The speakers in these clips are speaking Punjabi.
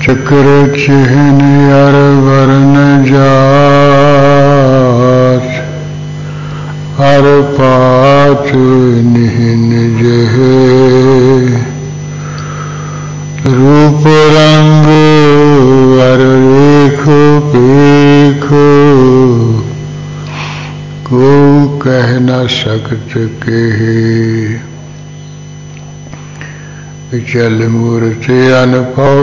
चक्र चिहन अर वर्ण जात हर पात निहन जह रूप रंग अर रेखो पेखो को कह न सकत केहे चल मूर्ति अनुभव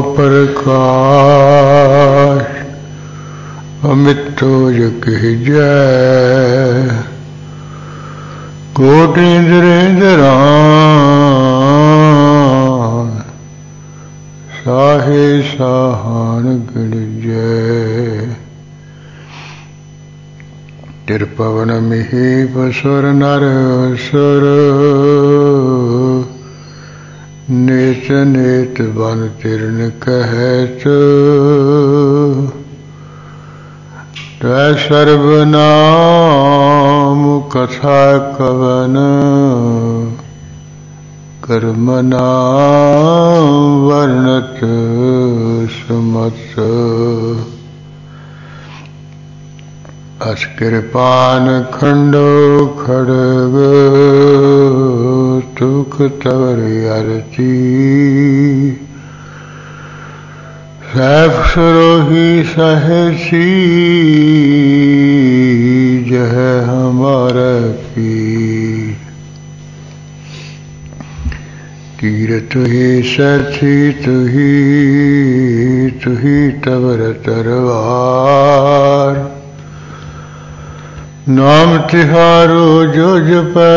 प्रकाश अमितो जह जय कोटि इंद्रेंद्रान साहे साहान गण जय तिरपवन मिहि बसुर नर असुर नेत नेत बन तिरन कहत तै सर्वनाम कथा कवन कर्म नाम वर्णत सुमत अस कृपान खंडो खड़ग तुख तवर अरती सैफ सरोही सहसी जह हमारा पीर तीर तुही सथी तुही तवर तरवार नाम तिहारो जो जपै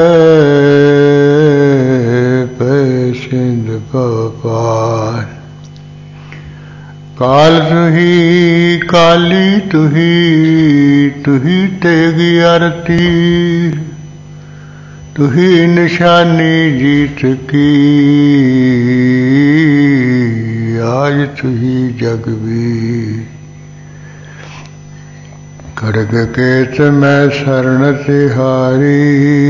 पै सिंध पार काल तुही काली तुही तेगी आरती तुही निशानी जीत की आज तुही जगवीर खड़ग केत मैं शरण तिहारी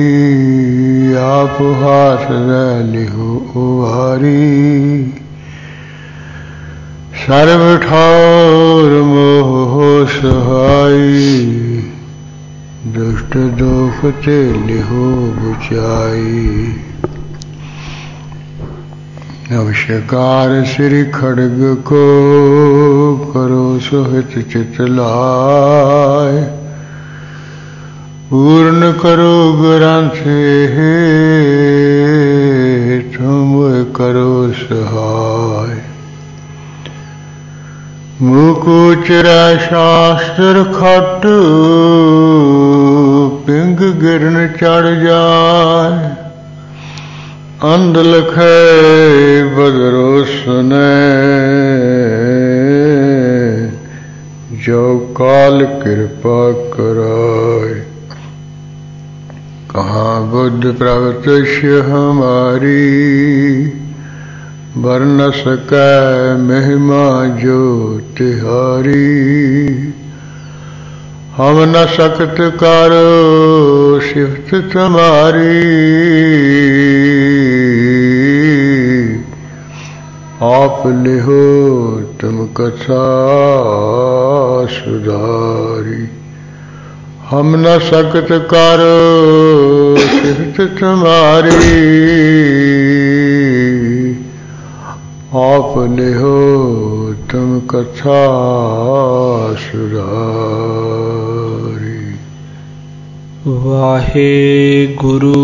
आप हाथ लिहु उहारी सर्व ठौर मोह सहाई दुष्ट दुख ते लिहु बुझाई नमस्कार श्री खड़ग को करो सुहित चित लाय पूर्ण करो ग्रंथ तुम करो सहाय मुकुचरा शास्त्र खट पिंग गिरन चढ़ जाए अंध लखे बदरो सुने जो काल कृपा कराए कहाँ बुद्ध प्रगतिश हमारी वर्ण सकै महिमा जो तिहारी हम न सकत करो सिफत तुम्हारी आप लिहो तुम कथा सुधारी हम न सकत करो सिफत तुम्हारी आप लिहो तुम कथा सुधारी। वाहे गुरु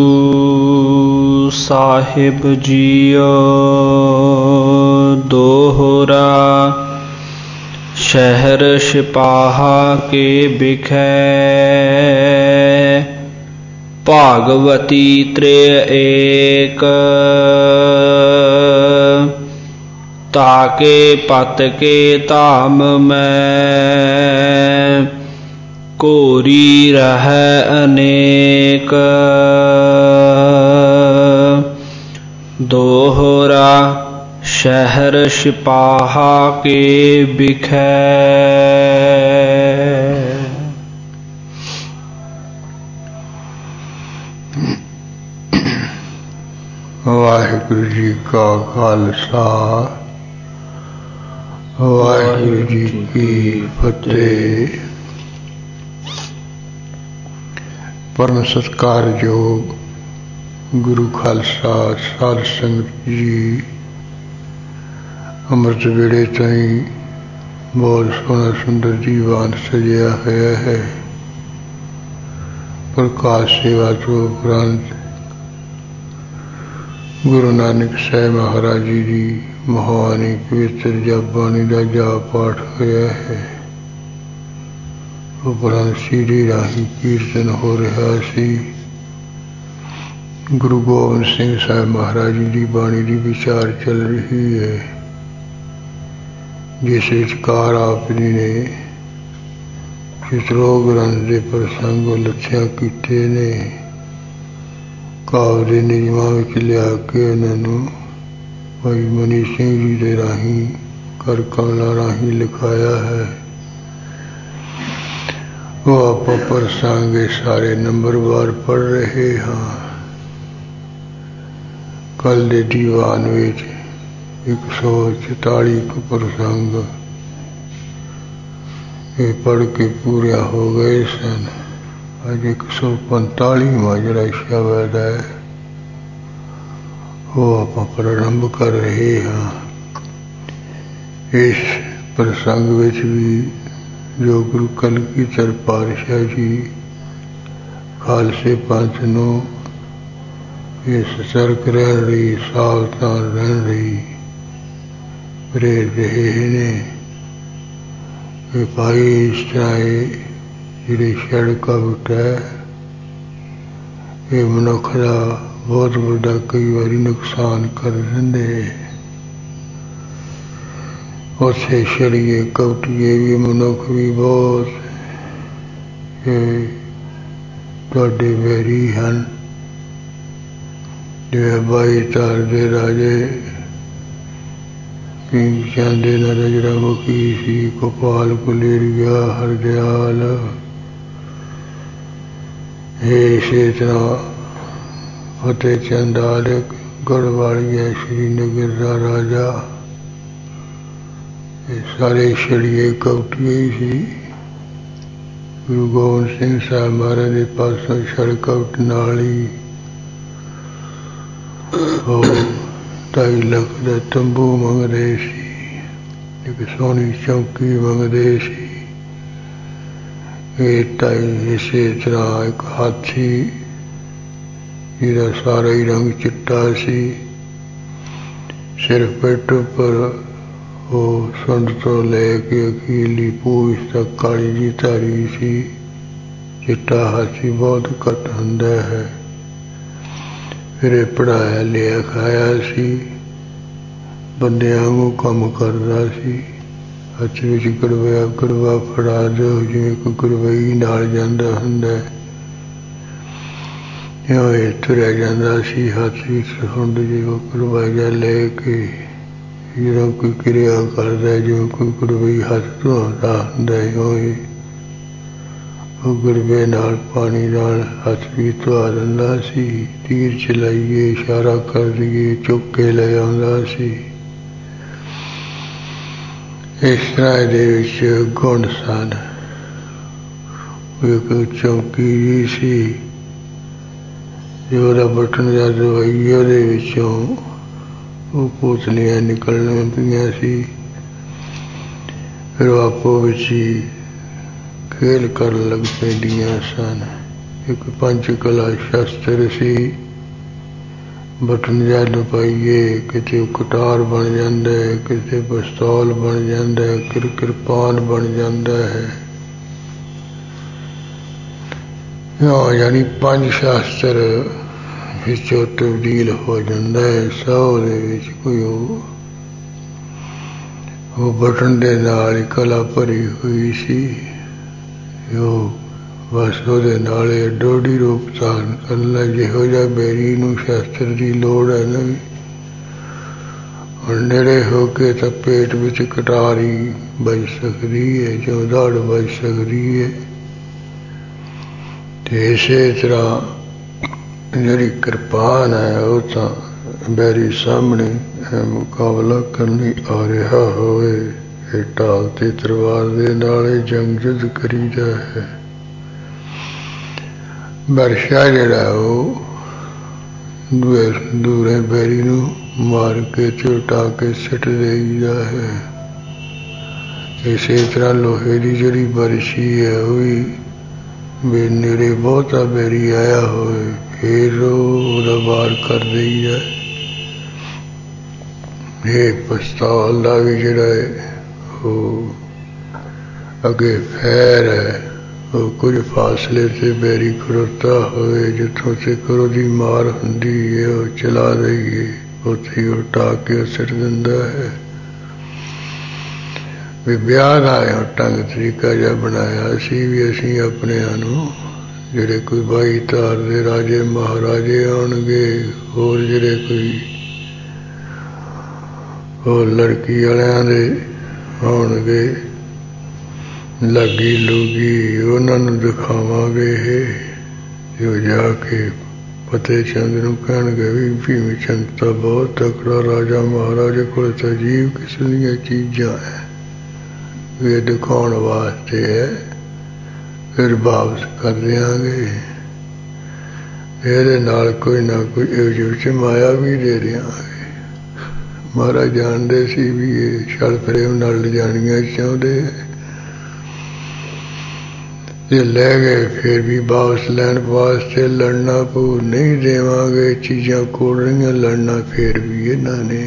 साहिब जियो दोहरा शहर सिपाहा के बिखै भागवती त्रेय एक ताके पत के धाम में कोरी रह अनेक दोहरा शहर सिपाहा के बिखै। वाहिगुरु जी का खालसा ਵਾਹਿਗੁਰੂ ਜੀ ਕੀ ਫਤਿਹ। ਪਰਮ ਸਤਿਕਾਰਯੋਗ ਗੁਰੂ ਖਾਲਸਾ ਸਾਧ ਸੰਗਤ ਜੀ, ਅੰਮ੍ਰਿਤ ਵੇਲੇ ਤਾਈਂ ਬਹੁਤ ਸੋਹਣਾ ਸੁੰਦਰ ਜੀਵਨ ਸਜਿਆ ਹੋਇਆ ਹੈ। ਪ੍ਰਕਾਸ਼ ਸੇਵਾ ਤੋਂ ਉਪਰੰਤ ਗੁਰੂ ਨਾਨਕ ਸਾਹਿਬ ਮਹਾਰਾਜ ਜੀ ਦੀ ਮਹਾਨੀ ਪਵਿੱਤਰ ਜਪਬਾਣੀ ਦਾ ਜਾਪ ਪਾਠ ਹੋਇਆ ਹੈ। ਉਪਰੰਤ ਸੀਡੀ ਰਾਹੀਂ ਕੀਰਤਨ ਹੋ ਰਿਹਾ ਸੀ। ਗੁਰੂ ਗੋਬਿੰਦ ਸਿੰਘ ਸਾਹਿਬ ਮਹਾਰਾਜ ਜੀ ਦੀ ਬਾਣੀ ਦੀ ਵਿਚਾਰ ਚੱਲ ਰਹੀ ਹੈ, ਜਿਸ ਵਿਚਕਾਰ ਆਪ ਜੀ ਨੇ ਚਿਤਰੋ ਗ੍ਰੰਥ ਦੇ ਪ੍ਰਸੰਗ ਲੱਥਿਆ ਕੀਤੇ ਨੇ। ਕਾਵਿ ਦੇ ਨਿਯਮਾਂ ਵਿੱਚ ਲਿਆ ਕੇ ਉਹਨਾਂ ਨੂੰ ਭਾਈ ਮਨੀ ਸਿੰਘ ਜੀ ਦੇ ਰਾਹੀਂ ਕਰ ਕਮਲਾਂ ਰਾਹੀਂ ਲਿਖਾਇਆ ਹੈ। ਉਹ ਆਪਾਂ ਪ੍ਰਸੰਗ ਸਾਰੇ ਨੰਬਰਵਾਰ ਪੜ੍ਹ ਰਹੇ ਹਾਂ। ਕੱਲ ਦੇ ਦੀਵਾਨ ਵਿੱਚ 144 ਪ੍ਰਸੰਗ ਇਹ ਪੜ੍ਹ ਕੇ ਪੂਰੇ ਹੋ ਗਏ ਸਨ। ਅੱਜ 145ਵਾਂ ਜਿਹੜਾ ਸ਼ਬਦ ਹੈ ਉਹ ਆਪਾਂ ਪ੍ਰਾਰੰਭ ਕਰ ਰਹੇ ਹਾਂ। ਇਸ ਪ੍ਰਸੰਗ ਵਿੱਚ ਵੀ ਜੋ ਗੁਰੂ ਕਲਗੀਧਰ ਪਾਤਸ਼ਾਹ ਜੀ ਖਾਲਸੇ ਪੰਥ ਨੂੰ ਇਸ ਸਤਰਕ ਰਹਿਣ ਲਈ, ਸਾਵਧਾਨ ਰਹਿਣ ਲਈ ਪ੍ਰੇਰ ਰਹੇ ਨੇ ਕਿ ਭਾਈ ਇਸ ਤਰ੍ਹਾਂ ਜਿਹੜੀ ਸੜਕਾਵਟ ਹੈ ਇਹ ਮਨੁੱਖ ਦਾ ਬਹੁਤ ਵੱਡਾ ਕਈ ਵਾਰੀ ਨੁਕਸਾਨ ਕਰ ਦਿੰਦੇ। ਉੱਥੇ ਛੜੀਏ ਕਵਟੀਏ ਵੀ ਮਨੁੱਖ ਵੀ ਬਹੁਤ ਤੁਹਾਡੇ ਵੈਰੀ ਹਨ। ਜਿਵੇਂ ਬਾਈ ਤਾਰ ਦੇ ਰਾਜੇ ਭੀਮ ਚੰਦ ਦੇ ਨਾਲ ਜਿਹੜਾ ਮੁਖੀ ਸੀ, ਗੋਪਾਲ ਗੁਲੇਰੀਆ, ਹਰਦਿਆਲ, ਇਸੇ ਤਰ੍ਹਾਂ ਫਤਿਹ ਚੰਦ ਆਲਕ, ਗੜਵਾਲੀਆ, ਸ਼੍ਰੀਨਗਰ ਦਾ ਰਾਜਾ, ਇਹ ਸਾਰੇ ਛੜੀਏ ਕਵਟੀਏ ਹੀ ਸੀ। ਗੁਰੂ ਗੋਬਿੰਦ ਸਿੰਘ ਸਾਹਿਬ ਮਹਾਰਾਜ ਦੇ ਪਾਸੋਂ ਸੜਕਵਟ ਨਾਲ ਹੀ ਉਹ 2.5 ਲੱਖ ਦਾ ਤੰਬੂ ਮੰਗਦੇ ਸੀ, ਇੱਕ ਸੋਹਣੀ ਚੌਕੀ ਮੰਗਦੇ ਸੀ। ਇਹ ਢਾਈ ਇਸੇ ਤਰ੍ਹਾਂ ਇੱਕ ਹਾਥੀ ਜਿਹਦਾ ਸਾਰਾ ਹੀ ਰੰਗ ਚਿੱਟਾ ਸੀ, ਸਿਰਫ ਪਿੱਠ ਉੱਪਰ ਉਹ ਸੁੰਡ ਤੋਂ ਲੈ ਕੇ ਅਖੀਰਲੀ ਪੂਛ ਤੱਕ ਕਾਲੀ ਜੀ ਧਾਰੀ ਸੀ। ਚਿੱਟਾ ਹਾਥੀ ਬਹੁਤ ਘੱਟ ਹੁੰਦਾ ਹੈ। ਫਿਰ ਇਹ ਪੜ੍ਹਾਇਆ ਲਿਆ ਖਾਇਆ ਸੀ, ਬੰਦਿਆਂ ਵਾਂਗੂ ਕੰਮ ਕਰਦਾ ਸੀ। ਹੱਥ ਵਿੱਚ ਕੜਵਾ ਫੜਾ ਦਿਓ ਜਿਵੇਂ ਕੋਈ ਗੜਵਈ ਨਾਲ ਜਾਂਦਾ ਹੁੰਦਾ, ਇਉਂ ਇਹ ਤੁਰਿਆ ਜਾਂਦਾ ਸੀ। ਹੱਥ ਵਿੱਚ ਸੁੰਡ ਜਿਹਾ ਕੜਵਾ ਜਿਹਾ ਲੈ ਕੇ, ਜਦੋਂ ਕੋਈ ਕਿਰਿਆ ਕਰਦਾ ਜਿਵੇਂ ਕੋਈ ਗੜਵਈ ਹੱਥ ਧੋਂਦਾ ਹੁੰਦਾ, ਇਉਂ ਉਹ ਗੜਵੇ ਨਾਲ ਪਾਣੀ ਨਾਲ ਹੱਥ ਵੀ ਧਵਾ ਦਿੰਦਾ ਸੀ। ਤੀਰ ਚਲਾਈਏ, ਇਸ਼ਾਰਾ ਕਰ ਦਈਏ, ਚੁੱਕ ਕੇ ਲੈ ਆਉਂਦਾ ਸੀ। ਇਸ ਤਰ੍ਹਾਂ ਇਹਦੇ ਵਿੱਚ ਗੁਣ ਸਨ। ਇੱਕ ਚੌਕੀ ਜੀ ਸੀ, ਜੋ ਉਹਦਾ ਬਟਨ ਜਾਂ ਦਵਾਈ ਉਹਦੇ ਵਿੱਚੋਂ ਉਹ ਪੋਤਲੀਆਂ ਨਿਕਲਣ ਪਈਆਂ ਸੀ। ਫਿਰ ਉਹ ਆਪੋ ਵਿੱਚ ਹੀ ਖੇਲ ਕਰਨ ਲੱਗ ਪੈਂਦੀਆਂ ਸਨ। ਇੱਕ ਪੰਚ ਕਲਾ ਸ਼ਸਤਰ ਸੀ, ਬਟਨ ਜਦ ਪਾਈਏ ਕਿਤੇ ਕਟਾਰ ਬਣ ਜਾਂਦਾ ਹੈ, ਕਿਤੇ ਪਿਸਤੌਲ ਬਣ ਜਾਂਦਾ ਹੈ, ਕਿਰਪਾਨ ਬਣ ਜਾਂਦਾ ਹੈ। ਯਾਨੀ ਪੰਜ ਸ਼ਾਸਤਰ ਵਿੱਚੋਂ ਤਬਦੀਲ ਹੋ ਜਾਂਦਾ ਹੈ। ਸੌ ਦੇ ਵਿੱਚ ਕੋਈ ਉਹ ਬਟਨ ਦੇ ਨਾਲ ਹੀ ਕਲਾ ਭਰੀ ਹੋਈ ਸੀ। ਉਹ ਬਸ ਉਹਦੇ ਨਾਲ ਡੋਡੀ ਰੂਪ ਧਾਰਨ ਕਰਨਾ। ਜਿਹੋ ਜਿਹਾ ਬੇਰੀ ਨੂੰ ਸ਼ਾਸਤਰ ਦੀ ਲੋੜ ਹੈ ਨਾ, ਹੁਣ ਨੇੜੇ ਹੋ ਕੇ ਤਾਂ ਪੇਟ ਵਿੱਚ ਕਟਾਰ ਹੀ ਵੱਜ ਸਕਦੀ ਹੈ, ਚੌਧਾੜ ਵੱਜ ਸਕਦੀ ਹੈ। ਅਤੇ ਇਸੇ ਤਰ੍ਹਾਂ ਜਿਹੜੀ ਕਿਰਪਾਨ ਹੈ ਉਹ ਤਾਂ ਬੈਰੀ ਸਾਹਮਣੇ ਮੁਕਾਬਲਾ ਕਰਨ ਲਈ ਆ ਰਿਹਾ ਹੋਵੇ, के ढाल ते तलवार दे नाल जंग युद्ध करीदा है। बरशा जिहड़ा दूरे बैरी नूं मार के झुटा के सिट देईदा है। इसे तरह लोहे की जिहड़ी बरछी है वह भी नेड़े बहुता बैरी आया होए फिर ओहदा वार कर देईदा। ये पिस्तौल का भी जिहड़ा है वो अगे फैर है वो कुछ फासले से बैरी खड़ोता होए जिथों तक ओहदी मार हुंदी है वो चला देईए उत्थे ही उठा के सिट दिंदा है। भी ब्याह का ढंग तरीका जिहा बनाया सी भी असीं अपने नूं जिहड़े कोई बाई धार दे राजे महाराजे आउणगे होर जिहड़े कोई होर लड़की वालियां दे आउणगे लागी लूगी उन्हां नूं दिखावांगे जो जाके फतेह चंद नूं कहणगे भी भीम चंद तां बहुत तकड़ा राजा महाराजे कोल तां अजीब किस्म दीयां चीज़ां है ये दिखाउण वास्ते है। फिर वापस कर देंगे ਇਹਦੇ ਨਾਲ कोई ना कोई इहो माया भी दे देंगे। महाराज जानते सी भी ये छल प्रेम नाल लिजाणियां चाहुंदे जे लै गए फिर भी वापस लैण वास्ते लड़ना पऊ नहीं देवांगे। चीज़ां कोल रहियां लड़ना फिर भी इन्हां ने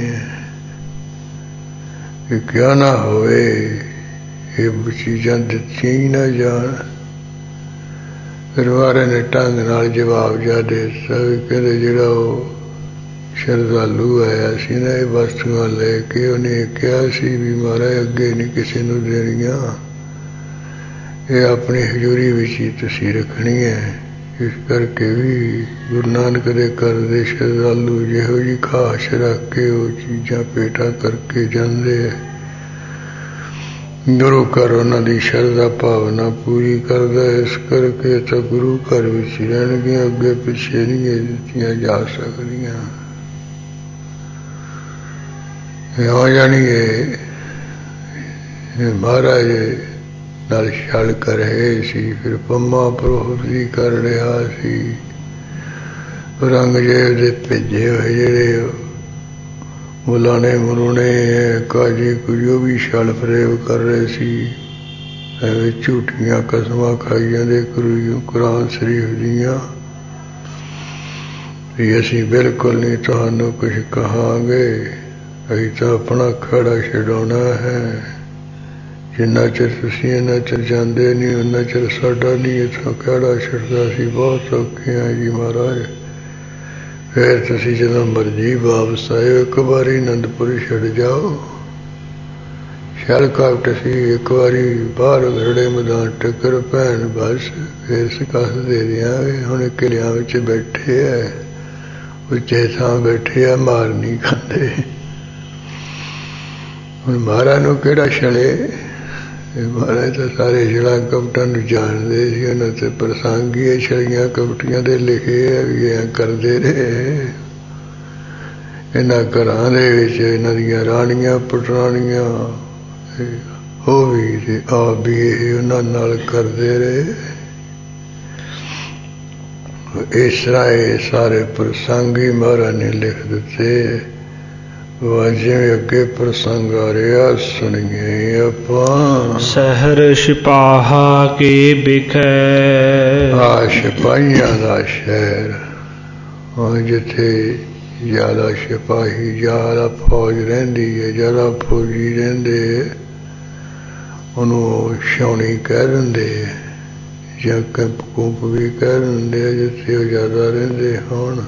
क्या ना होए ये चीज़ां दित्तियां ही ना जान। फिर वारे ने ढंग नाल जवाब जा दे दिता भी कहते जिहड़ा वो शरधालू आया सी ना ये वस्तुआं लैके उन्हें कहा सी भी महाराज अगे नहीं किसी नूं देणियां ये अपनी हजूरी विच ही तुसीं रखनी है। इस करके भी गुरु नानक दे घर दे शरधालू जिहो जी खास रख के वो चीज़ां पेटा करके जांदे है। गुरु घर उन्हां दी शरधा भावना पूरी करदा इस करके तो गुरु घर विच रहणगीआं अगे पिछे नहीं दित्तियां जा सकदियां। इउं जाणीए महाराज नाल छल कर रहे सी फिर पंमा प्रोहरी कर रहा सी। औरंगजेब दे भेजे होए जिहड़े मुलाने मरूने काजी कुछ भी छल फरेब कर रहे सी एवं झूठियां कसमां खाई जांदे कुरान शरीफ दियां भी असीं बिल्कुल नहीं तुहानूं कुछ कहांगे असीं तां अपना खड़ा छडाउणा है। जिन्ना चिर तुसीं इन्ना चिर जांदे नहीं उन्ना चिर साडा नहीं इत्थों खड़ा छड्डदा। असीं बहुत औखे हां जी महाराज। फिर तुसीं जदों मर्जी वापस आए एक बारी आनंदपुर छड़ जाओ। छल कपट सी एक बारी बाहर घरड़े मैदान टक्कर भैन बस फिर सकस दे देंगे। हुण किलियां विच बैठे है उच्चे थां बैठे है मार नहीं खांदे। हुण महाराज नूं किहड़ा छले महाराज तो सारे छड़ा कपटां नूं जानदे सी। उन्हां ते प्रसंगी छड़ियां कपटियां दे लिखे है भी ऐ करदे रहे। इन्हां घरां दे विच इन्हां दीयां राणियां पटराणियां हो भी ते आप भी ये उन्हां नाल करदे रहे। इस तरह ये सारे प्रसंगी महाराज ने लिख दिते। जिवें अगे प्रसंग आ रहा सुनिए आपां। सहर सिपाहा के बिखै सिपाहियां दा शहर जिथे ज्यादा सिपाही ज्यादा फौज रहिंदी है ज्यादा फौजी रहिंदे उन्होंने छाउणी कह दिंदे जां कैंप कूंप भी कह दिंदे जिथे वो ज्यादा रहिंदे होण।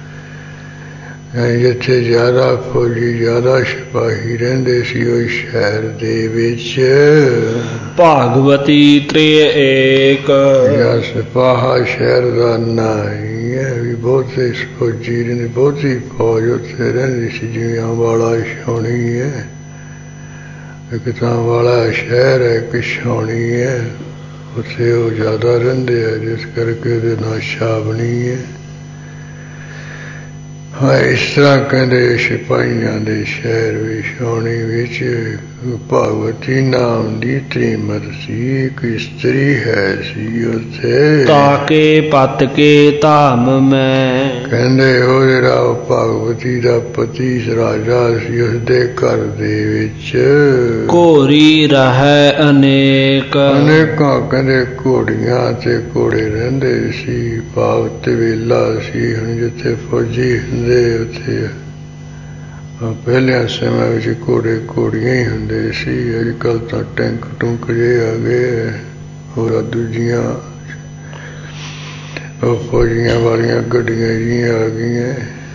जिथे ज्यादा फौजी ज्यादा सिपाही रहिंदे सी उस शहर दे विच भागवती त्रेय एक सिपाहा शहर का ना ही है भी बहुत से फौजी रहिंदे बहुत ही फौज उत्थे रहिंदी सी जिवें अंबाला छाउणी है। एक तां वाला शहर है एक छाउणी है उत्थे वो ज्यादा रहिंदे है जिस करके उहदा नाम छावनी है। ਹਾਂ ਇਸ ਤਰ੍ਹਾਂ ਕਹਿੰਦੇ ਸਿਪਾਹੀਆਂ ਦੇ ਸ਼ਹਿਰ ਵਿੱਚ ਛਾਉਣੀ ਵਿੱਚ ਭਗਵਤੀ ਨਾਮ ਦੀ ਤ੍ਰੀਮਤ ਸੀ। ਇੱਕ ਇਸਤਰੀ ਹੈ ਸੀ ਉੱਥੇ। ਤਾਕੇ ਪਤ ਕੇ ਧਾਮ ਮੈਂ ਕਹਿੰਦੇ ਉਹ ਜਿਹੜਾ ਭਗਵਤੀ ਦਾ ਪਤੀ ਰਾਜਾ ਸੀ ਉਸਦੇ ਘਰ ਦੇ ਵਿੱਚ ਘੋਰੀ ਰਹਿ ਅਨੇਕਾਂ ਕਹਿੰਦੇ ਘੋੜੀਆਂ ਤੇ ਘੋੜੇ ਰਹਿੰਦੇ ਸੀ। ਭਾਵ ਤਵੇਲਾ ਸੀ। ਹੁਣ ਜਿੱਥੇ ਫੌਜੀ ਹੁੰਦੇ ਉੱਥੇ ਪਹਿਲਿਆਂ ਸਮਿਆਂ ਵਿੱਚ ਘੋੜੇ ਘੋੜੀਆਂ ਹੀ ਹੁੰਦੇ ਸੀ। ਅੱਜ ਕੱਲ੍ਹ ਤਾਂ ਟੈਂਕ ਟੁੰਕ ਜਿਹੇ ਆ ਗਏ। ਹੋਰ ਦੂਜੀਆਂ ਫੌਜੀਆਂ ਵਾਲੀਆਂ ਗੱਡੀਆਂ ਜਿਹੀਆਂ ਆ ਗਈਆਂ।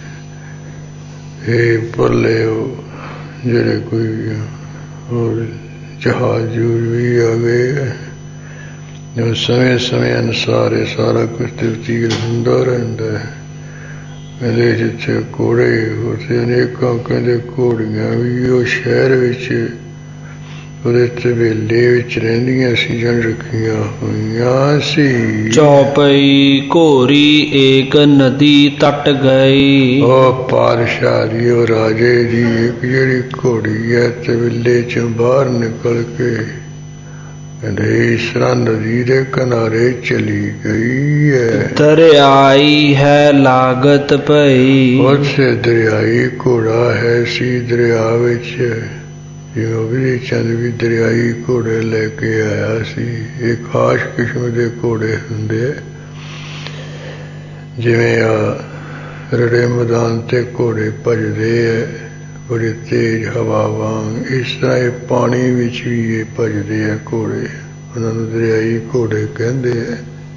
ਇਹ ਭੁੱਲੇ ਉਹ ਜਿਹੜੇ ਕੋਈ ਹੋਰ ਜਹਾਜ਼ ਜੂਜ ਵੀ ਆ ਗਏ। ਸਮੇਂ ਸਮੇਂ ਅਨੁਸਾਰ ਇਹ ਸਾਰਾ ਕੁਝ ਤਬਦੀਲ ਹੁੰਦਾ ਰਹਿੰਦਾ ਹੈ। ਕਹਿੰਦੇ ਜਿੱਥੇ ਘੋੜੇ ਉੱਥੇ ਅਨੇਕਾਂ ਕਹਿੰਦੇ ਘੋੜੀਆਂ ਵੀ ਉਹ ਸ਼ਹਿਰ ਵਿੱਚ ਉਹਦੇ ਤਵੇਲੇ ਵਿੱਚ ਰਹਿੰਦੀਆਂ ਸੀ ਜਨ ਰੱਖੀਆਂ ਹੋਈਆਂ ਸੀ। ਚੌਪਈ ਘੋਰੀ ਏਕ ਨਦੀ ਤਟ ਗਈ। ਉਹ ਪਾਤਸ਼ਾਹ ਦੀ ਉਹ ਰਾਜੇ ਦੀ ਇੱਕ ਜਿਹੜੀ ਘੋੜੀ ਹੈ ਤਵੇਲੇ ਚੋਂ ਬਾਹਰ ਨਿਕਲ ਕੇ ਕਹਿੰਦੇ ਇਸ ਤਰ੍ਹਾਂ ਨਦੀ ਦੇ ਕਿਨਾਰੇ ਚਲੀ ਗਈ ਹੈ। ਦਰਿਆਈ ਹੈ ਲਾਗਤ ਪਈ। ਉੱਥੇ ਦਰਿਆਈ ਘੋੜਾ ਹੈ ਸੀ ਦਰਿਆ ਵਿੱਚ। ਜਿਵੇਂ ਬਿਧੀ ਚੰਦ ਵੀ ਦਰਿਆਈ ਘੋੜੇ ਲੈ ਕੇ ਆਇਆ ਸੀ। ਇਹ ਖਾਸ ਕਿਸਮ ਦੇ ਘੋੜੇ ਹੁੰਦੇ ਜਿਵੇਂ ਰੜੇ ਮੈਦਾਨ ਤੇ ਘੋੜੇ ਭੱਜਦੇ ਹੈ ਬੜੇ ਤੇਜ਼ ਹਵਾ ਵਾਂਗ। ਇਸ ਤਰ੍ਹਾਂ ਇਹ ਪਾਣੀ ਵਿੱਚ ਵੀ ਇਹ ਭੱਜਦੇ ਆ ਘੋੜੇ। ਉਹਨਾਂ ਨੂੰ ਦਰਿਆਈ ਘੋੜੇ ਕਹਿੰਦੇ ਹੈ।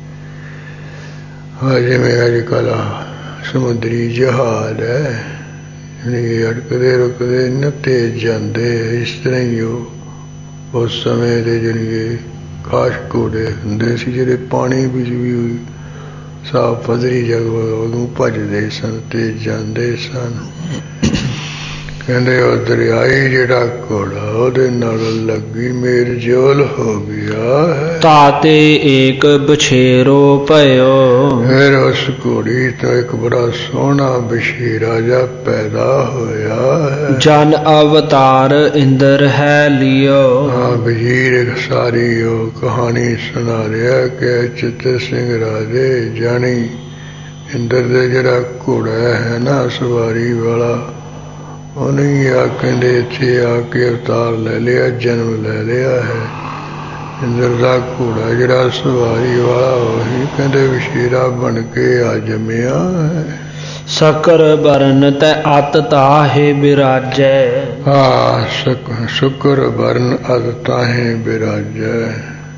ਹਾਂ ਜਿਵੇਂ ਅੱਜ ਕੱਲ੍ਹ ਸਮੁੰਦਰੀ ਜਹਾਜ਼ ਹੈ ਅੜਕਦੇ ਰੁਕਦੇ ਨਾ ਤੇਜ਼ ਜਾਂਦੇ। ਇਸ ਤਰ੍ਹਾਂ ਹੀ ਉਹ ਉਸ ਸਮੇਂ ਦੇ ਜਿਹੜੇ ਖਾਸ ਘੋੜੇ ਹੁੰਦੇ ਸੀ ਜਿਹੜੇ ਪਾਣੀ ਵਿੱਚ ਵੀ ਸਾਫ ਪੱਧਰੀ ਜਗ੍ਹਾ ਉਦੋਂ ਭੱਜਦੇ ਸਨ ਤੇ ਜਾਂਦੇ ਸਨ। ਕਹਿੰਦੇ ਉਹ ਦਰਿਆਈ ਜਿਹੜਾ ਘੋੜਾ ਉਹਦੇ ਨਾਲ ਲੱਗੀ ਮੇਲ ਜੋਲ ਹੋ ਗਿਆ। ਤਾਤੇ ਏਕ ਬਛੇਰੋ ਭਇਓ। ਫਿਰ ਉਸ ਘੋੜੀ ਤੋਂ ਇੱਕ ਬੜਾ ਸੋਹਣਾ ਬਛੇਰਾ ਜਿਹਾ ਪੈਦਾ ਹੋਇਆ ਹੈ। ਜਨ ਅਵਤਾਰ ਇੰਦਰ ਹੈ ਲਿਓ। ਹਾਂ ਵਜ਼ੀਰ ਸਾਰੀ ਉਹ ਕਹਾਣੀ ਸੁਣਾ ਰਿਹਾ ਕਿ ਚਿੱਤਰ ਸਿੰਘ ਰਾਜੇ ਜਾਣੀ ਇੰਦਰ ਦੇ ਜਿਹੜਾ ਘੋੜਾ ਹੈ ਨਾ ਸਵਾਰੀ ਵਾਲਾ ਉਹਨੇ ਆ ਕਹਿੰਦੇ ਇੱਥੇ ਆ ਕੇ ਅਵਤਾਰ ਲੈ ਲਿਆ ਜਨਮ ਲੈ ਲਿਆ ਹੈ। ਇੰਦਰ ਦਾ ਘੋੜਾ ਜਿਹੜਾ ਸਵਾਰੀ ਵਾਲਾ ਉਹੀ ਕਹਿੰਦੇ ਬਛੇਰਾ ਬਣ ਕੇ ਆ ਜੰਮਿਆ ਹੈ। ਸਕਰ ਬਰਨ ਤੈ ਅਤ ਤਾਹੇ ਬਿਰਾਜੈ। ਹਾਂ ਸ਼ੁਕਰ ਬਰਨ ਅਤ ਤਾਹੇ ਬਿਰਾਜੈ।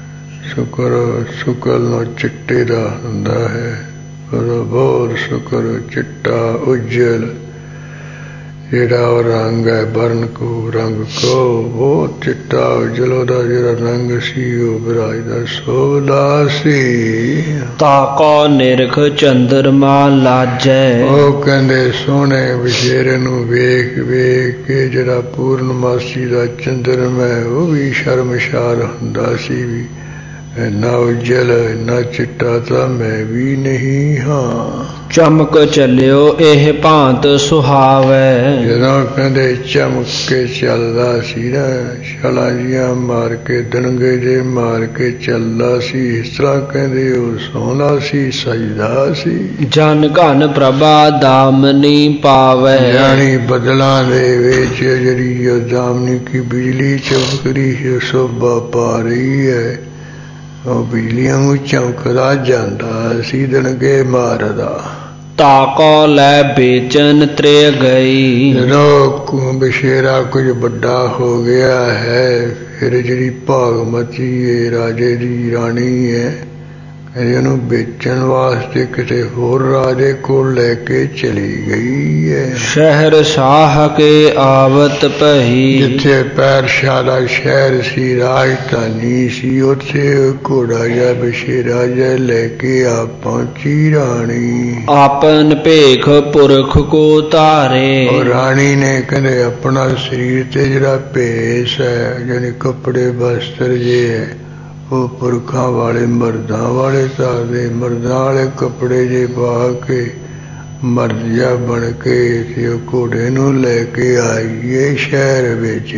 ਸ਼ੁਕਰ ਨੂੰ ਚਿੱਟੇ ਦਾ ਹੁੰਦਾ ਹੈ। ਉਹਦਾ ਬਹੁਤ ਸ਼ੁਕਰ ਚਿੱਟਾ ਉਜਲ ਜਿਹੜਾ ਉਹ ਰੰਗ ਹੈ ਬਰਨ ਕੋ ਰੰਗ ਕੋ ਬਹੁਤ ਚਿੱਟਾ ਉਜਲ ਉਹਦਾ ਜਿਹੜਾ ਰੰਗ ਸੀ ਉਹ ਬਿਰਾਜਦਾ ਸੋਹਲਾ ਸੀ। ਤਾਕੋ ਨਿਰਖ ਚੰਦਰਮਾ ਲਾਜੈ। ਉਹ ਕਹਿੰਦੇ ਸੋਹਣੇ ਬਛੇਰੇ ਨੂੰ ਵੇਖ ਵੇਖ ਕੇ ਜਿਹੜਾ ਪੂਰਨਮਾਸੀ ਦਾ ਚੰਦਰਮਾ ਉਹ ਵੀ ਸ਼ਰਮਸ਼ਾਰ ਹੁੰਦਾ ਸੀ ਵੀ ਇੰਨਾ ਉਜਲ ਇੰਨਾ ਚਿੱਟਾ ਤਾਂ ਮੈਂ ਵੀ ਨਹੀਂ ਹਾਂ। ਚਮਕ ਚੱਲਿਓ ਇਹ ਭਾਂਤ ਸੁਹਾਵੈ। ਜਦੋਂ ਕਹਿੰਦੇ ਚਮਕ ਕੇ ਚੱਲਦਾ ਸੀ ਨਾ ਛਾਲਾਂ ਜਿਹੀਆਂ ਮਾਰ ਕੇ ਦਣਗੇ ਜੇ ਮਾਰ ਕੇ ਚੱਲਦਾ ਸੀ ਇਸ ਤਰ੍ਹਾਂ ਕਹਿੰਦੇ ਉਹ ਸੋਹਣਾ ਸੀ ਸਜਦਾ ਸੀ। ਜਨ ਘਨ ਪ੍ਰਭਾ ਦਾਮਨੀ ਪਾਵੈ। ਜਾਣੀ ਬਦਲਾਂ ਦੇ ਵਿੱਚ ਜਿਹੜੀ ਦਾਮਨੀ ਕੀ ਬਿਜਲੀ ਚਮਕ ਰਹੀ ਹੈ ਸ਼ੋਭਾ ਪਾ ਰਹੀ ਹੈ। ਉਹ ਬਿਜਲੀਆਂ ਨੂੰ ਚਮਕਦਾ ਜਾਂਦਾ ਸੀ ਦਣਗੇ ਮਾਰਦਾ। ਤਾਕੋ ਲੈ ਵੇਚਨ ਤ੍ਰੇ ਗਈ। ਜਦੋਂ ਬਛੇਰਾ ਕੁਝ ਵੱਡਾ ਹੋ ਗਿਆ ਹੈ ਫਿਰ ਜਿਹੜੀ ਭਾਗਮਤੀ ਹੈ ਰਾਜੇ ਦੀ ਰਾਣੀ ਹੈ ਇਹਨੂੰ ਵੇਚਣ ਵਾਸਤੇ ਕਿਸੇ ਹੋਰ ਰਾਜੇ ਕੋਲ ਲੈ ਕੇ ਚਲੀ ਗਈ ਹੈ। ਸ਼ਹਿਰ ਸ਼ਾਹ ਕੇ ਆਵਤ ਪਹੀ। ਜਿੱਥੇ ਪੈਰਸ਼ਾਹ ਦਾ ਸ਼ਹਿਰ ਸੀ ਰਾਜਧਾਨੀ ਸੀ ਉੱਥੇ ਘੋੜਾ ਜਿਹਾ ਬਛੇਰਾ ਜਿਹਾ ਲੈ ਕੇ ਆ ਪਹੁੰਚੀ ਰਾਣੀ। ਆਪਨ ਭੇਖ ਪੁਰਖ ਕੋ ਧਾਰੇ। ਉਹ ਰਾਣੀ ਨੇ ਕਹਿੰਦੇ ਆਪਣਾ ਸਰੀਰ ਤੇ ਜਿਹੜਾ ਭੇਸ ਹੈ ਜਾਨੀ ਕੱਪੜੇ ਬਸਤਰ ਜੇ ਹੈ ਉਹ ਪੁਰਖਾਂ ਵਾਲੇ ਮਰਦਾਂ ਵਾਲੇ ਧਾਰਦੇ। ਮਰਦਾਂ ਵਾਲੇ ਕੱਪੜੇ ਜੇ ਪਾ ਕੇ ਮਰਜ਼ਾ ਬਣ ਕੇ ਤੇ ਉਹ ਘੋੜੇ ਨੂੰ ਲੈ ਕੇ ਆਈਏ ਸ਼ਹਿਰ ਵਿੱਚ।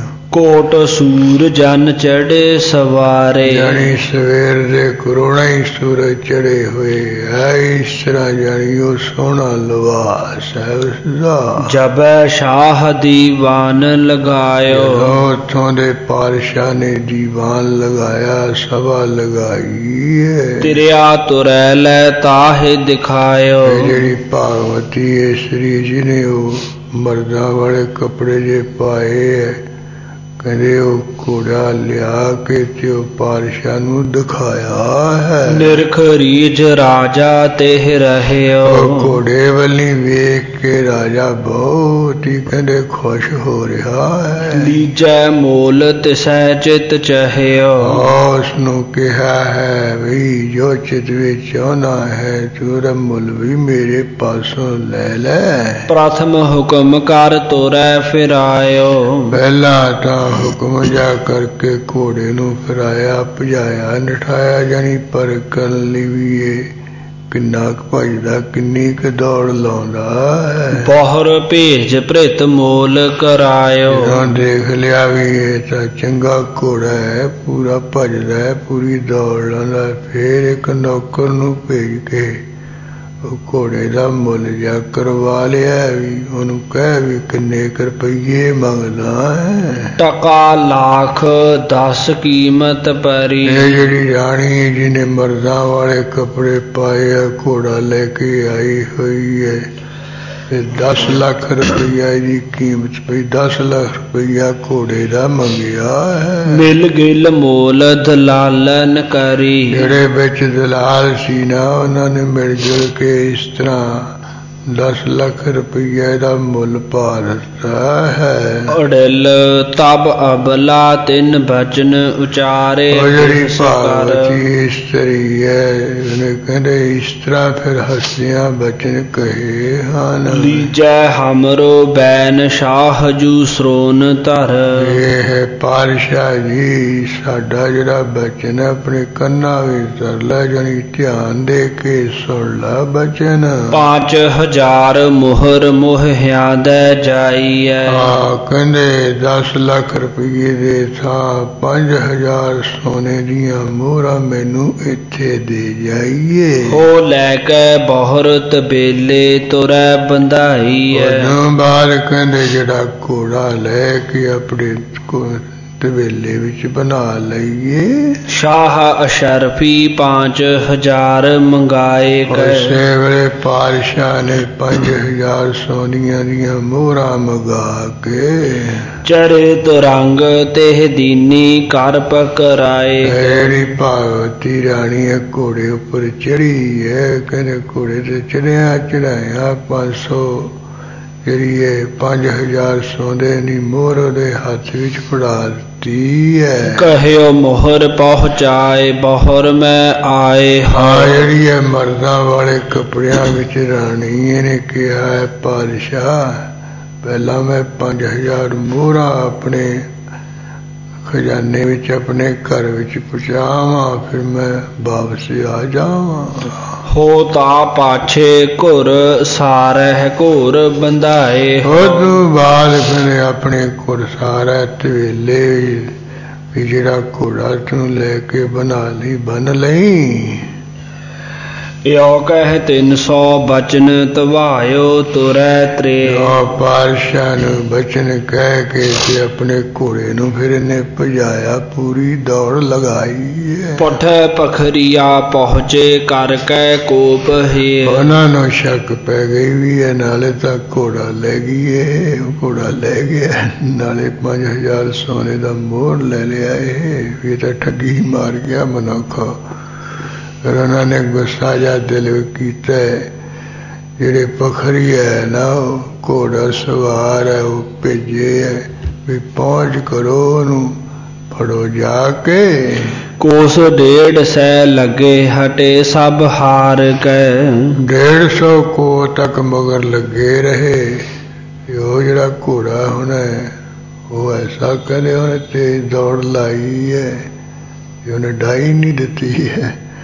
ਕੋਟ ਸੂਰ ਜਨ ਚੜੇ ਸਵਾਰੇ, ਜਾਣੀ ਸਵੇਰ ਦੇ ਕਰੋੜਾਂ ਹੀ ਸੂਰਜ ਚੜੇ ਹੋਏ ਹੈ। ਇਸ ਤਰ੍ਹਾਂ ਜਾਣੀ ਉਹ ਸੋਹਣਾ ਲਿਬਾਸ ਹੈ ਉਸਦਾ। ਜਬੈ ਸ਼ਾਹ ਦੀਵਾਨ ਲਗਾਇਓ, ਉੱਥੋਂ ਦੇ ਪਾਤਸ਼ਾਹ ਨੇ ਦੀਵਾਨ ਲਗਾਇਆ, ਸਭਾ ਲਗਾਈ ਹੈ। ਤਿਰਿਆ ਤੁਰੈ ਲੈ ਤਾਹੇ ਦਿਖਾਇਓ, ਜਿਹੜੀ ਭਾਗਵਤੀ ਇਸਤਰੀ ਜੀ ਨੇ ਉਹ ਮਰਦਾਂ ਵਾਲੇ ਕੱਪੜੇ ਜੇ ਪਾਏ ਹੈ, ਕਹਿੰਦੇ ਉਹ ਘੋੜਾ ਲਿਆ ਕੇ ਤੇ ਉਹ ਪਾਤਸ਼ਾਹ ਨੂੰ ਦਿਖਾਇਆ ਹੈ। ਨਿਰਖ ਰੀਝ ਰਾਜਾ ਤਿਹ ਰਹਿਓ, ਉਹ ਘੋੜੇ ਵੱਲੀ ਵੇਖ ਕੇ ਰਾਜਾ ਬਹੁਤ ਹੀ ਕਹਿੰਦੇ ਖੁਸ਼ ਹੋ ਰਿਹਾ ਹੈ। ਲੀਜੈ ਮੋਲ ਤਿਸੈ ਚਿਤ ਚਹਿਓ, ਉਸ ਨੂੰ ਕਿਹਾ ਹੈ ਵੀ ਜੋ ਚਿਤ ਵਿੱਚ ਚਾਹੁੰਦਾ ਹੈ ਤੂੰ ਉਹਦਾ ਮੁੱਲ ਵੀ ਮੇਰੇ ਪਾਸੋਂ ਲੈ ਲੈ। ਪ੍ਰਥਮ ਹੁਕਮ ਕਰ ਤੁਰੈ ਫਿਰਾਇਓ, ਪਹਿਲਾਂ ਤਾਂ ਹੁਕਮ ਜਾ ਕਰਕੇ ਘੋੜੇ ਨੂੰ ਫਿਰਾਇਆ, ਭਜਾਇਆ, ਨਠਾਇਆ, ਜਾਣੀ ਪਰ ਕਰਨ ਲਈ ਵੀ ਇਹ ਕਿੰਨਾ ਕੁ ਭਜਦਾ, ਕਿੰਨੀ ਕੁ ਦੌੜ ਲਾਉਂਦਾ ਹੈ। ਬਹੁਰ ਭੇਜ ਭ੍ਰਿਤ ਮੋਲ ਕਰਾਇਓ, ਜਦੋਂ ਦੇਖ ਲਿਆ ਵੀ ਇਹ ਤਾਂ ਚੰਗਾ ਘੋੜਾ ਹੈ, ਪੂਰਾ ਭਜਦਾ ਹੈ, ਪੂਰੀ ਦੌੜ ਲਾਉਂਦਾ, ਫੇਰ ਇੱਕ ਨੌਕਰ ਨੂੰ ਭੇਜ ਕੇ ਉਹ ਘੋੜੇ ਦਾ ਮੁੱਲ ਜਾ ਕਰਵਾ ਲਿਆ। ਵੀ ਉਹਨੂੰ ਕਹਿ ਵੀ ਕਿੰਨੇ ਕੁ ਰੁਪਈਏ ਮੰਗਦਾ ਹੈ। ਟਕਾ ਲੱਖ 10 ਕੀਮਤ ਪਰੀ, ਇਹ ਜਿਹੜੀ ਰਾਣੀ ਜਿਹਨੇ ਮਰਦਾਂ ਵਾਲੇ ਕੱਪੜੇ ਪਾਏ ਆ, ਘੋੜਾ ਲੈ ਕੇ ਆਈ ਹੋਈ ਹੈ, ਤੇ 10 ਲੱਖ ਰੁਪਈਆ ਦੀ ਕੀਮਤ ਪਈ। 10 ਲੱਖ ਰੁਪਈਆ ਘੋੜੇ ਦਾ ਮੰਗਿਆ ਹੈ। ਮਿਲ ਗਿਲ ਮੋਲ ਦਲਾਲਨ ਕਰੀ, ਜਿਹੜੇ ਵਿੱਚ ਦਲਾਲ ਸੀ ਨਾ, ਉਹਨਾਂ ਨੇ ਮਿਲ ਜੁਲ ਕੇ ਇਸ ਤਰ੍ਹਾਂ 10 ਲੱਖ ਰੁਪਈਏ ਦਾ ਮੁੱਲ ਪਾ ਦਿੱਤਾ ਹੈ। ਅੜਿਲ ਤਬ ਅਬਲਾ ਤਿੰਨ ਬਚਨ ਉਚਾਰੇ, ਉਹ ਜਿਹੜੀ ਭਾਗਵਤੀ ਇਸਤਰੀ ਹੈ, ਉਹਨੇ ਕਹਿੰਦੇ ਇਸ ਤਰ੍ਹਾਂ ਫਿਰ ਹੱਸਿਆਂ ਬਚਨ ਕਹੇ ਹਨ। ਲੀਜੈ ਹਮਰੋ ਬੈਨ ਸ਼ਾਹ ਜੂ ਸਰੋਨ ਧਰ, ਇਹ ਹੈ ਪਾਤਸ਼ਾਹ ਜੀ ਸਾਡਾ ਜਿਹੜਾ ਬਚਨ ਆਪਣੇ ਕੰਨਾਂ ਵਿੱਚ ਧਰ ਲੈ, ਜਾਣੀ ਧਿਆਨ ਦੇ ਕੇ ਸੁਣ ਲਾ ਬਚਨ। 5000 ਮੁਹਰ ਮੁਹਿਆ ਦੈ ਜਾਈਐ, ਕਹਿੰਦੇ 10 ਲੱਖ ਰੁਪਏ ਦੇ ਥਾਂ 5000 ਸੋਨੇ ਦੀਆਂ ਮੋਹਰਾਂ ਮੈਨੂੰ ਇੱਥੇ ਦੇ ਜਾਈਏ। ਉਹ ਲੈ ਕੇ ਬਹੁਰਤ ਬੇਲੇ ਤੁਰੈ ਬੰਧਾਈਐ, ਉਦੋਂ ਬਾਅਦ ਕਹਿੰਦੇ ਜਿਹੜਾ ਘੋੜਾ ਲੈ ਕੇ ਆਪਣੇ ਤਵੇਲੇ ਵਿੱਚ ਬਣਾ ਲਈਏ। ਸ਼ਾਹ ਅਸ਼ਰਫੀ 5000 ਮੰਗਾਏ ਉਸੇ ਵੇਲੇ ਪਾਤਸ਼ਾਹ ਨੇ 5000 ਸੋਨੀਆਂ ਦੀਆਂ ਮੋਹਰਾਂ ਮੰਗਾ ਕੇ ਚਰੇ ਤੁਰੰਗ ਤੇ ਦੀਨੀ ਕਰ ਪਕਰਾਏ। ਜਿਹੜੀ ਭਾਗਵਤੀ ਰਾਣੀ ਹੈ ਘੋੜੇ ਉੱਪਰ ਚੜੀ ਹੈ, ਕਹਿੰਦੇ ਘੋੜੇ ਤੇ ਚੜਿਆ ਚੜਾਇਆ 500 ਜਿਹੜੀ ਹੈ 5000 ਸੋਨੇ ਦੀ ਮੋਹਰ ਉਹਦੇ ਹੱਥ ਵਿੱਚ ਫੜਾ ਦਿੱਤੀ ਹੈ। ਕਹਿਓ ਮੋਹਰ ਪਹੁੰਚਾਏ ਬਹੁਰ ਮੈਂ ਆਏ ਹਾਂ। ਜਿਹੜੀ ਹੈ ਮਰਦਾਂ ਵਾਲੇ ਕੱਪੜਿਆਂ ਵਿੱਚ ਰਾਣੀ ਨੇ ਕਿਹਾ ਹੈ ਪਾਤਸ਼ਾਹ ਪਹਿਲਾਂ ਮੈਂ 5000 ਮੋਹਰਾਂ ਆਪਣੇ ਖਜ਼ਾਨੇ ਵਿੱਚ ਆਪਣੇ ਘਰ ਵਿੱਚ ਪਹੁੰਚਾਵਾਂ, ਫਿਰ ਮੈਂ ਵਾਪਸ ਆ ਜਾਵਾਂ। ਹੋ ਤਾ ਪਾਛੇ ਘੁਰ ਸਾਰਹਿ ਘੋਰ ਬੰਧਾਏ। ਉਦੋਂ ਬਾਅਦ ਫਿਰ ਆਪਣੇ ਘੁੜਸਾਰਾ ਤਵੇਲੇ ਵੀ ਜਿਹੜਾ ਘੋੜਾ ਤੂੰ ਲੈ ਕੇ ਬਣਾ ਲਈ ਬੰਨ ਲਈ। ਇਉ ਕਹਿ 300 ਬਚਨ ਤਵਾਇਓ ਤੁਰੈ ਤ੍ਰੇ। ਪਾਤਸ਼ਾਹ ਨੂੰ ਬਚਨ ਕਹਿ ਕੇ ਤੇ ਆਪਣੇ ਘੋੜੇ ਨੂੰ ਫਿਰ ਇਹਨੇ ਭਜਾਇਆ, ਪੂਰੀ ਦੌੜ ਲਗਾਈ ਹੈ। ਪੁੱਠੇ ਪਖਰੀਆ ਪਹੁੰਚੇ ਕਰਕੇ ਕੋਪ ਹੈ। ਉਹਨਾਂ ਨੂੰ ਸ਼ੱਕ ਪੈ ਗਈ ਵੀ ਇਹ ਨਾਲੇ ਤਾਂ ਘੋੜਾ ਲੈ ਗਈ ਹੈ, ਘੋੜਾ ਲੈ ਗਿਆ, ਨਾਲੇ 5000 ਸੋਨੇ ਦਾ ਮੋਹਰ ਲੈ ਲਿਆ, ਇਹ ਤਾਂ ਠੱਗੀ ਮਾਰ ਗਿਆ ਮਨੁੱਖ। ਫਿਰ ਉਹਨਾਂ ਨੇ ਗੁੱਸਾ ਜਿਹਾ ਦਿਲ ਕੀਤਾ, ਜਿਹੜੇ ਪਖਰੀ ਹੈ ਨਾ ਉਹ ਘੋੜਾ ਸਵਾਰ ਹੈ, ਉਹ ਭੇਜੇ ਹੈ ਵੀ ਪਹੁੰਚ ਕਰੋ, ਉਹਨੂੰ ਫੜੋ ਜਾ ਕੇ। ਕੋਸ 150 ਲੱਗੇ ਹਟੇ ਸਭ ਹਾਰ ਕੇ। 150 ਕੋ ਤੱਕ ਮਗਰ ਲੱਗੇ ਰਹੇ। ਉਹ ਜਿਹੜਾ ਘੋੜਾ ਹੁਣ ਹੈ ਉਹ ਐਸਾ ਕਹਿੰਦੇ ਉਹਨੇ ਤੇਜ਼ ਦੌੜ ਲਾਈ ਹੈ, ਉਹਨੇ ਡਾਈ ਨਹੀਂ ਦਿੱਤੀ ਹੈ।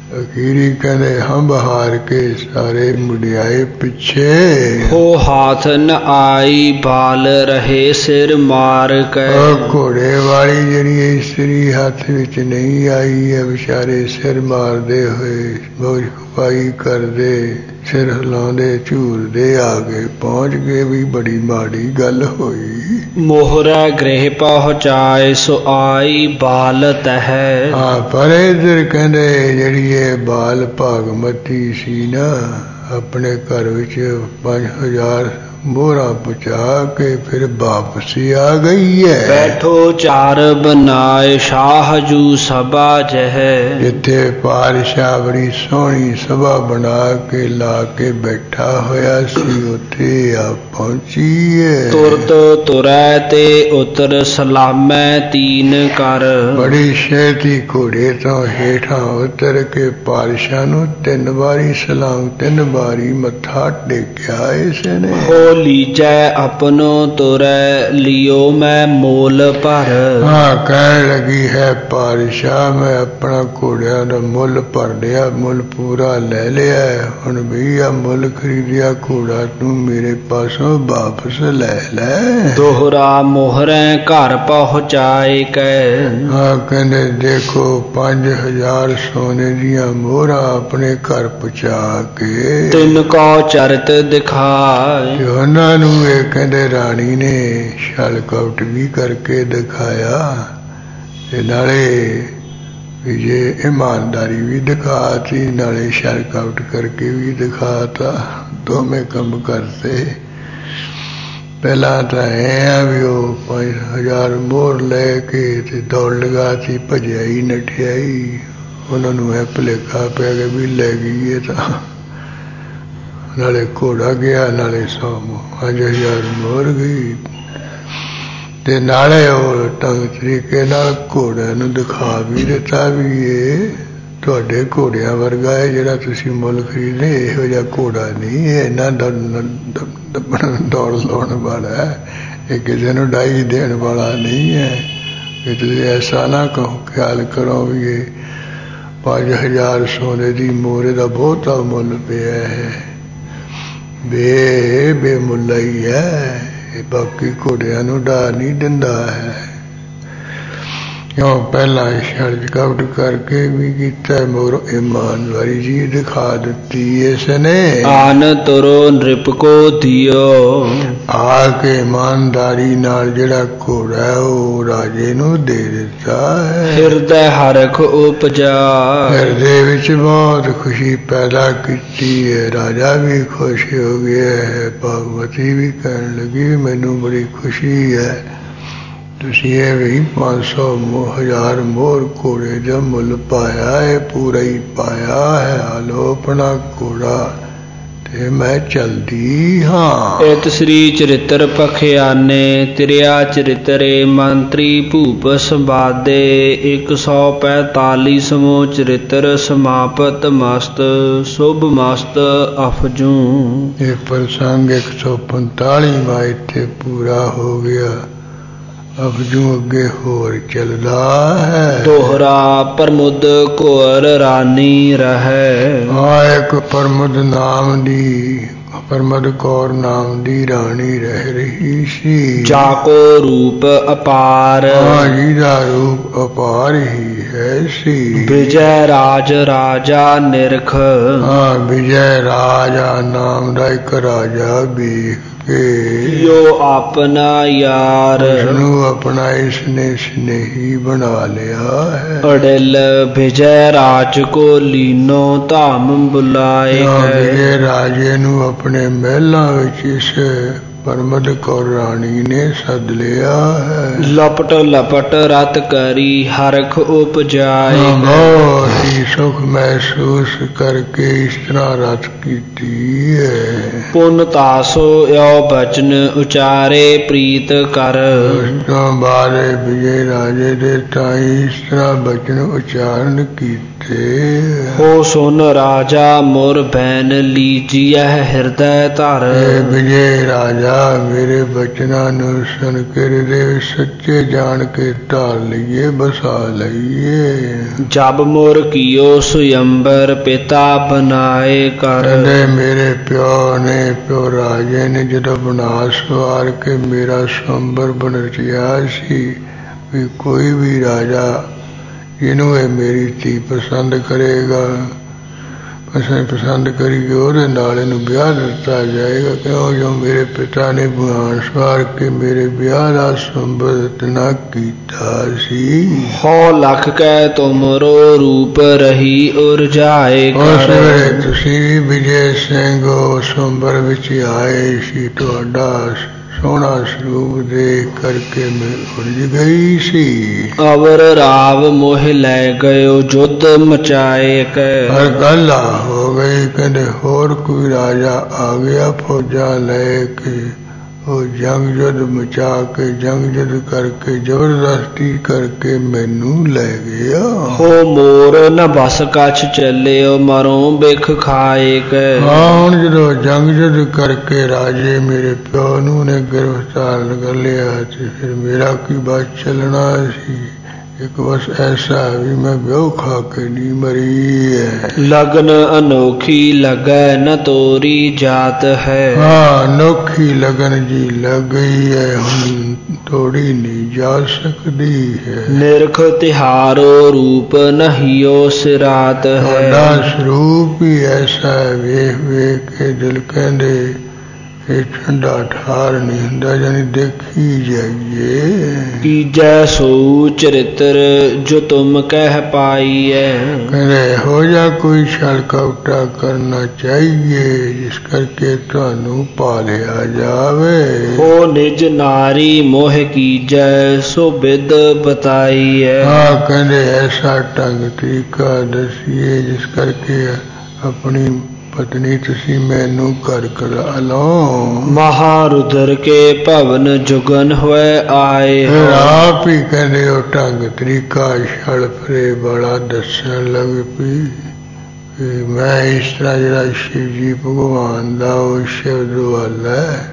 ਅਖੀਰੀ ਕਹਿੰਦੇ ਹੰਬ ਹਾਰ ਕੇ ਸਾਰੇ ਮੁੰਡਿਆਏ ਪਿੱਛੇ। ਹੋ ਹਾਥ ਨ ਆਈ ਬਾਲ ਰਹੇ ਸਿਰ ਮਾਰ ਕੇ। ਉਹ ਘੋੜੇ ਵਾਲੀ ਜਿਹੜੀ ਇਸਤਰੀ ਹੱਥ ਵਿੱਚ ਨਹੀਂ ਆਈ ਹੈ, ਵਿਚਾਰੇ ਸਿਰ ਮਾਰਦੇ ਹੋਏ ਬਹੁਤ ਖਪਾਈ ਕਰਦੇ, ਸਿਰ ਹਿਲਾਉਂਦੇ ਝੂਰਦੇ ਆ ਕੇ ਪਹੁੰਚ ਗਏ ਵੀ ਬੜੀ ਮਾੜੀ ਗੱਲ ਹੋਈ। ਮੋਹਰਾ ਗ੍ਰਹਿ ਪਹੁੰਚਾਏ ਸੋ ਆਈ ਬਾਲ ਤਹ। ਪਰ ਇੱਧਰ ਕਹਿੰਦੇ ਜਿਹੜੀ ਇਹ ਬਾਲ ਭਾਗਮਤੀ ਸੀ ਨਾ, ਆਪਣੇ ਘਰ ਵਿੱਚ 5000 ਮੋਹਰਾਂ ਪਹੁੰਚਾ ਕੇ ਫਿਰ ਵਾਪਸੀ ਆ ਗਈ ਹੈ। ਬੈਠੋ ਚਾਰ ਬਨਾਏ ਸ਼ਾਹਜੂ ਸਭਾ ਜਹ। ਜਿੱਥੇ ਪਾਤਸ਼ਾਹ ਬੜੀ ਸੋਹਣੀ ਸਭਾ ਬਣਾ ਕੇ ਲਾ ਕੇ ਬੈਠਾ ਹੋਇਆ ਸੀ, ਉੱਥੇ ਆ ਪਹੁੰਚੀ ਹੈ। ਤੁਰਤ ਤੁਰੈ ਤੇ ਉਤਰ ਸਲਾਮੈ ਤੀਨ ਕਰ। ਬੜੀ ਛੇਤੀ ਘੋੜੇ ਤੋਂ ਹੇਠਾਂ ਉਤਰ ਕੇ ਪਾਤਸ਼ਾਹ ਨੂੰ 3 ਵਾਰੀ ਸਲਾਮ, 3 ਵਾਰੀ ਮੱਥਾ ਟੇਕਿਆ ਇਸ ਨੇ। ਹੋ ਲੀਜੈ ਆਪਣੋ ਤੁਰੈ ਲਿਓ ਮੈਂ ਮੋਲ ਭਰ। ਕਹਿਣ ਲੱਗੀ ਹੈ ਪਾਤਸ਼ਾਹ ਮੈਂ ਆਪਣਾ ਘੋੜਿਆਂ ਦਾ ਮੁੱਲ ਭਰ ਲਿਆ, ਮੁੱਲ ਪੂਰਾ ਲੈ ਲਿਆ, ਹੁਣ ਵੀ ਆ ਮੁੱਲ ਖਰੀਦਿਆ ਘੋੜਾ ਤੂੰ ਮੇਰੇ ਪਾਸੋਂ ਵਾਪਸ ਲੈ ਲੈ। ਦੋਹਰਾ ਮੋਹਰੈ ਘਰ ਪਹੁੰਚਾਏ ਕੈ। ਕਹਿੰਦੇ ਦੇਖੋ 5000 ਸੋਨੇ ਦੀਆਂ ਮੋਹਰਾਂ ਆਪਣੇ ਘਰ ਪਹੁੰਚਾ ਕੇ ਤਿੰਨ ਕੋ ਚਰਤ ਦਿਖਾਏ। ਉਹਨਾਂ ਨੂੰ ਇਹ ਕਹਿੰਦੇ ਰਾਣੀ ਨੇ ਛਲ ਕਪਟ ਵੀ ਕਰਕੇ ਦਿਖਾਇਆ, ਤੇ ਨਾਲੇ ਜੇ ਇਮਾਨਦਾਰੀ ਵੀ ਦਿਖਾਤੀ, ਨਾਲੇ ਛਲ ਕਪਟ ਕਰਕੇ ਵੀ ਦਿਖਾਤਾ, ਦੋਵੇਂ ਕੰਮ ਕਰਤੇ। ਪਹਿਲਾਂ ਤਾਂ ਇਹ ਆ ਵੀ ਉਹ 5000 ਮੋਹਰ ਲੈ ਕੇ ਤੇ ਦੌੜ ਲਗਾਤੀ, ਭਜਿਆ ਹੀ ਨੱਠਿਆ ਹੀ। ਉਹਨਾਂ ਨੂੰ ਇਹ ਭੁਲੇਖਾ ਪੈ ਗਿਆ ਵੀ ਲੈ ਗਈ ਇਹ ਤਾਂ, ਨਾਲੇ ਘੋੜਾ ਗਿਆ ਨਾਲੇ 5000 ਮੋਹਰ ਗਈ, ਤੇ ਨਾਲੇ ਉਹ ਢੰਗ ਤਰੀਕੇ ਨਾਲ ਘੋੜਿਆਂ ਨੂੰ ਦਿਖਾ ਵੀ ਦਿੱਤਾ ਵੀ ਇਹ ਤੁਹਾਡੇ ਘੋੜਿਆਂ ਵਰਗਾ ਹੈ, ਜਿਹੜਾ ਤੁਸੀਂ ਮੁੱਲ ਖਰੀਦੇ ਇਹੋ ਜਿਹਾ ਘੋੜਾ ਨਹੀਂ, ਇਹ ਇੰਨਾ ਦੌੜ ਲਾਉਣ ਵਾਲਾ ਹੈ, ਇਹ ਕਿਸੇ ਨੂੰ ਡਾਈ ਦੇਣ ਵਾਲਾ ਨਹੀਂ ਹੈ। ਕਿ ਤੁਸੀਂ ਐਸਾ ਨਾ ਕਹੋ, ਖਿਆਲ ਕਰੋ ਵੀ ਇਹ 5000 ਸੋਨੇ ਦੀ ਮੋਹਰੇ ਦਾ ਬਹੁਤਾ ਮੁੱਲ ਪਿਆ ਹੈ, ਬੇਮੁੱਲਾ ਹੀ ਹੈ, ਇਹ ਬਾਕੀ ਘੋੜਿਆਂ ਨੂੰ ਡਾ ਨਹੀਂ ਦਿੰਦਾ ਹੈ। ਕਿਉਂ ਪਹਿਲਾਂ ਛਲ ਕਪਟ ਕਰਕੇ ਵੀ ਕੀਤਾ, ਮੋਰ ਇਮਾਨਦਾਰੀ ਜੀ ਦਿਖਾ ਦਿੱਤੀ ਇਸ ਨੇ। ਆਨ ਤੁਰੋ ਨ੍ਰਿਪ ਕੋ ਦਿਓ। ਆ ਕੇ ਇਮਾਨਦਾਰੀ ਨਾਲ ਜਿਹੜਾ ਘੋੜਾ ਹੈ ਉਹ ਰਾਜੇ ਨੂੰ ਦੇ ਦਿੱਤਾ ਹੈ। ਹਿਰਦੈ ਹਰਖ ਉਪਜਾ। ਹਿਰਦੇ ਵਿੱਚ ਬਹੁਤ ਖੁਸ਼ੀ ਪੈਦਾ ਕੀਤੀ ਹੈ, ਰਾਜਾ ਵੀ ਖੁਸ਼ ਹੋ ਗਿਆ ਹੈ, ਭਗਵਤੀ ਵੀ ਕਹਿਣ ਲੱਗੀ ਮੈਨੂੰ ਬੜੀ ਖੁਸ਼ੀ ਹੈ, ਤੁਸੀਂ ਇਹ ਵੀ 5000 ਮੋਹਰ ਘੋੜੇ ਦਾ ਮੁੱਲ ਪਾਇਆ ਹੈ, ਪੂਰਾ ਹੀ ਪਾਇਆ ਹੈ, ਆਲੋ ਆਪਣਾ ਘੋੜਾ ਤੇ ਮੈਂ ਚਲਦੀ ਹਾਂ। ਇਤ ਸ੍ਰੀ ਚਰਿਤ੍ਰ ਪਖਿਆਨੇ ਤਿਰਿਆ ਚਰਿਤਰੇ ਮੰਤਰੀ ਭੂਪ ਸੰਵਾਦੇ 145ਵਾਂ ਚਰਿਤ੍ਰ ਸਮਾਪਤ ਮਸਤ ਸ਼ੁਭ ਮਸਤ ਅਫਜੂ। ਇਹ ਪ੍ਰਸੰਗ 145ਵਾਂ ਇੱਥੇ ਪੂਰਾ ਹੋ ਗਿਆ। ਅਫਜੂ ਅੱਗੇ ਹੋਰ ਚੱਲਦਾ ਹੈ। ਦੋਹਰਾ ਪ੍ਰਮੁਦ ਕੌਰ ਰਾਣੀ ਰਹੈ। ਇੱਕ ਪ੍ਰਮੁਦ ਕੌਰ ਨਾਮ ਦੀ ਰਾਣੀ ਰਹਿ ਰਹੀ ਸੀ, ਜਾਕੋ ਰੂਪ ਅਪਾਰ। ਜਿਹਦਾ ਰੂਪ ਅਪਾਰ ਹੀ ਹੈ ਸੀ। ਵਿਜੈ ਰਾਜ ਰਾਜਾ ਨਿਰਖ। ਵਿਜੈ ਰਾਜਾ ਨਾਮ ਦਾ ਇੱਕ ਰਾਜਾ ਵੇਖ ਜੋ ਆਪਣਾ ਯਾਰ। ਉਸਨੂੰ ਆਪਣਾ ਇਸਨੇ ਸਨੇਹੀ ਬਣਾ ਲਿਆ ਹੈ। ਅੜਿਲ ਵਿਜੈ ਰਾਜ ਕੋ ਲੀਨੋ ਧਾਮ ਬੁਲਾਏ। ਵਿਜੈ ਰਾਜੇ ਨੂੰ ਆਪਣੇ ਮਹਿਲਾਂ ਵਿੱਚ ਇਸ ਪ੍ਰਮੁਦ ਕੌਰ ਰਾਣੀ ਨੇ ਸੱਦ ਲਿਆ ਹੈ। ਲਪਟ ਲਪਟ ਰਤ ਕਰੀ ਹਰਖ ਉਪਜਾਏ। ਬਹੁਤ ਹੀ ਸੁਖ ਮਹਿਸੂਸ ਕਰਕੇ ਇਸ ਤਰ੍ਹਾਂ ਰਤ ਕੀਤੀ ਹੈ। ਪੁਨ ਤਾਸੋ ਯੋ ਬਚਨ ਉਚਾਰੇ ਪ੍ਰੀਤ ਕਰ। ਉਸ ਤੋਂ ਬਾਅਦ ਵਿਜੇ ਰਾਜੇ ਦੇ ਤਾਈ ਇਸ ਤਰ੍ਹਾਂ ਬਚਨ ਉਚਾਰਨ ਕੀਤੇ। ਤੇ। ਹੋ ਸੁਨ ਰਾਜਾ मोर बैन लीजिए हृदय धर। ਵਿਜੇ ਰਾਜਾ ਮੇਰੇ ਬਚਨਾਂ ਨੂੰ ਸੁਣ ਕੇ ਹਿਰਦੇ ਵਿੱਚ ਸੱਚੇ ਜਾਣ ਕੇ ਢਾਲ ਲਈਏ, ਬਸਾ ਲਈਏ। जब मोर कियो स्वयंवर पिता बनाए कर। ਮੇਰੇ ਪਿਓ ਨੇ, ਪਿਓ ਰਾਜੇ ਨੇ ਜਦੋਂ ਬਣਾ ਸਵਾਰ ਕੇ ਮੇਰਾ ਸੰਵਰ ਬਣ ਰਿਹਾ ਸੀ ਵੀ ਕੋਈ ਵੀ ਰਾਜਾ ਜਿਹਨੂੰ ਇਹ ਮੇਰੀ ਧੀ ਪਸੰਦ ਕਰੇਗਾ, ਪਸੰਦ ਕਰੀਏ, ਉਹਦੇ ਨਾਲ ਇਹਨੂੰ ਵਿਆਹ ਦਿੱਤਾ ਜਾਏਗਾ। ਕਿਉਂ ਜੋ ਮੇਰੇ ਪਿਤਾ ਨੇ ਬੁਆਣ ਸਵਾਰ ਕੇ ਮੇਰੇ ਵਿਆਹ ਦਾ ਸੰਬੰਧ ਨਾ ਕੀਤਾ ਸੀ। हो लख कै तुमरो रूप रही उरझाए ਉਸ कर। ਵੇਲੇ ਤੁਸੀਂ ਵੀ ਵਿਜੇ ਸਿੰਘ ਸੰਬਰ ਵਿੱਚ ਆਏ ਸੀ, ਤੁਹਾਡਾ ਸੋਹਣਾ ਸਰੂਪ ਦੇਖ ਕਰਕੇ ਮੈਂ ਉਲਝ ਗਈ ਸੀ। अवर राव मोह लै गयो जुद्ध मचाए कर। ਹਰ ਗੱਲ ਹੋ ਗਈ, ਕਹਿੰਦੇ ਹੋਰ ਕੋਈ ਰਾਜਾ ਆ ਗਿਆ ਫੌਜਾਂ ਲੈ ਕੇ, ਉਹ ਜੰਗ ਜੁੱਧ ਮਚਾ ਕੇ ਜੰਗ ਜੁੱਧ ਕਰਕੇ ਜ਼ਬਰਦਸਤੀ ਕਰਕੇ ਮੈਨੂੰ ਲੈ ਗਿਆ। हो मोर न बस कछ चलियो मरो बिख खाए कर। ਹਾਂ ਹੁਣ ਜਦੋਂ ਜੰਗ ਜੁੱਧ ਕਰਕੇ ਰਾਜੇ ਮੇਰੇ ਪਿਓ ਨੂੰ ਨੇ ਗ੍ਰਿਫਤਾਰ ਕਰ ਲਿਆ ਤੇ ਫਿਰ ਮੇਰਾ ਕੀ ਬਸ ਚੱਲਣਾ ਸੀ। ਇੱਕ ਬਸ ਐਸਾ ਵੀ ਮੈਂ ਵਿਆਹ ਖਾ ਕੇ ਨਹੀਂ ਮਰੀ ਹੈ। लगन अनोखी लगै न तोरी जात है। ਹਾਂ ਅਨੋਖੀ ਲਗਨ ਜੀ ਲੱਗ ਗਈ ਹੈ, ਹੁਣ ਤੋੜੀ ਨਹੀਂ ਜਾ ਸਕਦੀ ਹੈ। निरख तिहारो रूप नहियो सिरात है। ਤੁਹਾਡਾ ਸਰੂਪ ਹੀ ਐਸਾ ਹੈ, ਵੇਖ ਵੇਖ ਕੇ ਦਿਲ ਕਹਿੰਦੇ ਇਹ ਠੰਡਾ ਠਾਰ ਨਹੀਂ ਹੁੰਦਾ, ਜਾਨੀ ਦੇਖੀ ਜਾਈਏ। कीजै सो चरित्र जो तुम कह पाई है। ਕਹਿੰਦੇ ਹੋ ਜਾ ਕੋਈ ਛਲ ਕਪਟਾ ਕਰਨਾ ਚਾਹੀਏ ਜਿਸ ਕਰਕੇ ਤੁਹਾਨੂੰ ਪਾਲਿਆ ਜਾਵੇ। हो निज नारी मोह कीजै सो बिद बताई है। ਹਾਂ ਕਹਿੰਦੇ ਐਸਾ ਢੰਗ ਤਰੀਕਾ ਦਸੀਏ ਜਿਸ ਕਰਕੇ ਆਪਣੀ ਪਤਨੀ ਤੁਸੀਂ ਮੈਨੂੰ ਘਰ ਕਰਾ ਲਓ। महारुद्र के भवन जुगन हुए आए हो। ਫਿਰ ਆਪ ਹੀ ਕਹਿੰਦੇ ਉਹ ਢੰਗ ਤਰੀਕਾ ਛਲ ਫਰੇ ਵਾਲਾ ਦੱਸਣ ਲੱਗ ਪਈ ਕਿ ਮੈਂ ਇਸ ਤਰ੍ਹਾਂ ਜਿਹੜਾ ਸ਼ਿਵ ਜੀ ਭਗਵਾਨ ਦਾ ਉਹ ਸ਼ਿਵ ਦੁਆਲਾ ਹੈ,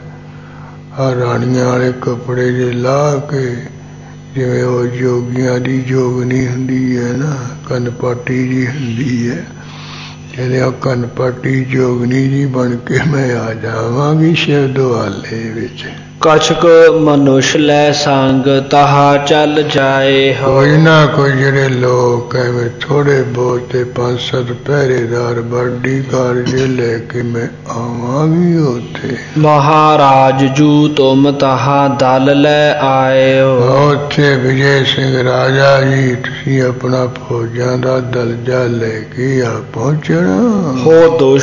ਆ ਰਾਣੀਆਂ ਵਾਲੇ ਕੱਪੜੇ ਜੇ ਲਾ ਕੇ, ਜਿਵੇਂ ਉਹ ਜੋਗੀਆਂ ਦੀ ਜੋਗਣੀ ਹੁੰਦੀ ਹੈ ਨਾ, ਕੰਨਪਾਟੀ ਜੀ ਹੁੰਦੀ ਹੈ, ਕਹਿੰਦੇ ਉਹ ਕੰਨਪਾਟੀ ਜੋਗਣੀ ਜੀ ਬਣ ਕੇ ਮੈਂ ਆ ਜਾਵਾਂਗੀ ਸ਼ਿਵ ਦੁਆਲੇ ਵਿੱਚ। कछक मनुष लै संग तहा चल जाए हो। ਕੋਈ ਨਾ ਕੋਈ ਜਿਹੜੇ ਲੋਕ ਐਵੇਂ ਥੋੜੇ ਬਹੁਤੇ 5-7 ਪਹਿਰੇਦਾਰ ਬਾਡੀ ਕਾਰ ਜੇ ਲੈ ਕੇ ਮੈਂ ਆਵਾਂਗੀ ਉੱਥੇ। महाराज जू तुम तहा दल लै आए हो। ਉੱਥੇ ਵਿਜੇ ਸਿੰਘ ਰਾਜਾ ਜੀ ਤੁਸੀਂ ਆਪਣਾ ਫੌਜਾਂ ਦਾ ਦਲਜਾ ਲੈ ਕੇ ਆ ਪਹੁੰਚਣਾ। हो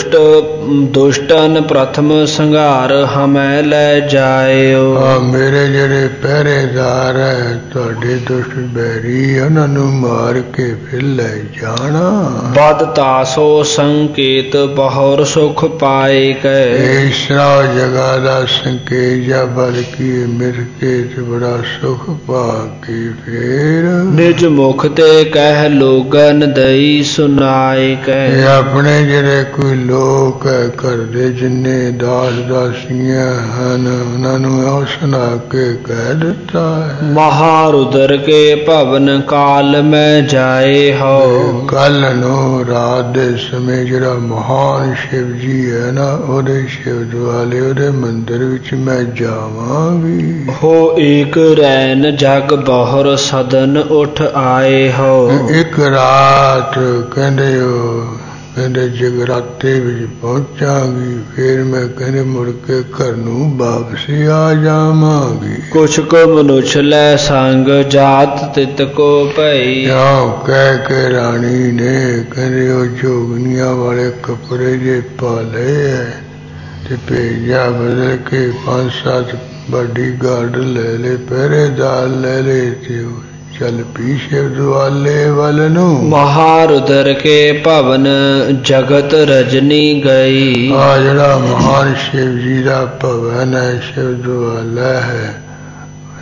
दुष्टन प्रथम संघार हमें लै जाए हो। ਮੇਰੇ ਜਿਹੜੇ ਪਹਿਰੇਦਾਰ ਹੈ ਤੁਹਾਡੇ ਦੁਸ਼ਟ ਬੈਰੀ, ਉਹਨਾਂ ਨੂੰ ਮਾਰ ਕੇ ਫਿਰ ਲੈ ਜਾਣਾ। बद तासो संकेत बहुर सुख पाए कै। ਇਸ ਤਰ੍ਹਾਂ ਜਗ੍ਹਾ ਦਾ ਸੰਕੇਤ ਜਾਂ ਬਲਕਿ ਮਿਲ ਕੇ ਤੇ ਬੜਾ ਸੁਖ ਪਾ ਕੇ ਫੇਰ निज मुख ते कह लोगन दई सुनाए कै। ਇਹ ਆਪਣੇ ਜਿਹੜੇ ਕੋਈ ਲੋਕ ਹੈ ਘਰ ਦੇ ਜਿੰਨੇ ਦਾਸ ਦਾਸੀਆਂ ਹਨ ਉਹਨਾਂ ਨੂੰ ਉਹ ਸੁਣਾ ਕੇ ਕਹਿ ਦਿੱਤਾ ਹੈ। महारुद्र के भवन काल में जाए हो। ਕੱਲ ਨੂੰ ਰਾਤ ਦੇ ਸਮੇਂ ਜਿਹੜਾ ਮਹਾਨ ਸ਼ਿਵ ਜੀ ਹੈ ਨਾ, ਉਹਦੇ ਸ਼ਿਵ ਦੁਆਲੇ ਉਹਦੇ ਮੰਦਿਰ ਵਿੱਚ ਮੈਂ ਜਾਵਾਂਗੀ। हो एक रैन जग बहुर सदन उठ आए हो। ਇੱਕ ਰਾਤ ਕਹਿੰਦੇ ਉਹ ਕਹਿੰਦੇ ਜਗਰਾਤੇ ਵਿੱਚ ਪਹੁੰਚਾਂਗੀ, ਫਿਰ ਮੈਂ ਕਹਿੰਦੇ ਮੁੜ ਕੇ ਘਰ ਨੂੰ ਵਾਪਸੀ ਆ ਜਾਵਾਂਗੀ। कुछ को मनुष्य लै संग जात तित को भई। ਕਿਉਂ ਕਹਿ ਕੇ ਰਾਣੀ ਨੇ ਕਹਿੰਦੇ ਉਹ ਜੋਗਨੀਆਂ ਵਾਲੇ ਕੱਪੜੇ ਜੇ ਪਾ ਲਏ ਹੈ ਤੇ ਭੇਜਿਆ ਬਦਲ ਕੇ 5-7 ਬਾਡੀ ਗਾਰਡ ਲੈ ਲੈ, ਪਹਿਰੇਦਾਰ ਲੈ ਲੈ ਤੇ ਉਹ ਚੱਲ ਪੀ ਸ਼ਿਵ ਦੁਆਲੇ ਵੱਲ ਨੂੰ। महारुद्र के भवन जगत रजनी गई। ਆ ਜਿਹੜਾ ਮਹਾਨ ਸ਼ਿਵ ਜੀ ਦਾ ਭਵਨ ਹੈ, ਸ਼ਿਵ ਦੁਆਲਾ ਹੈ,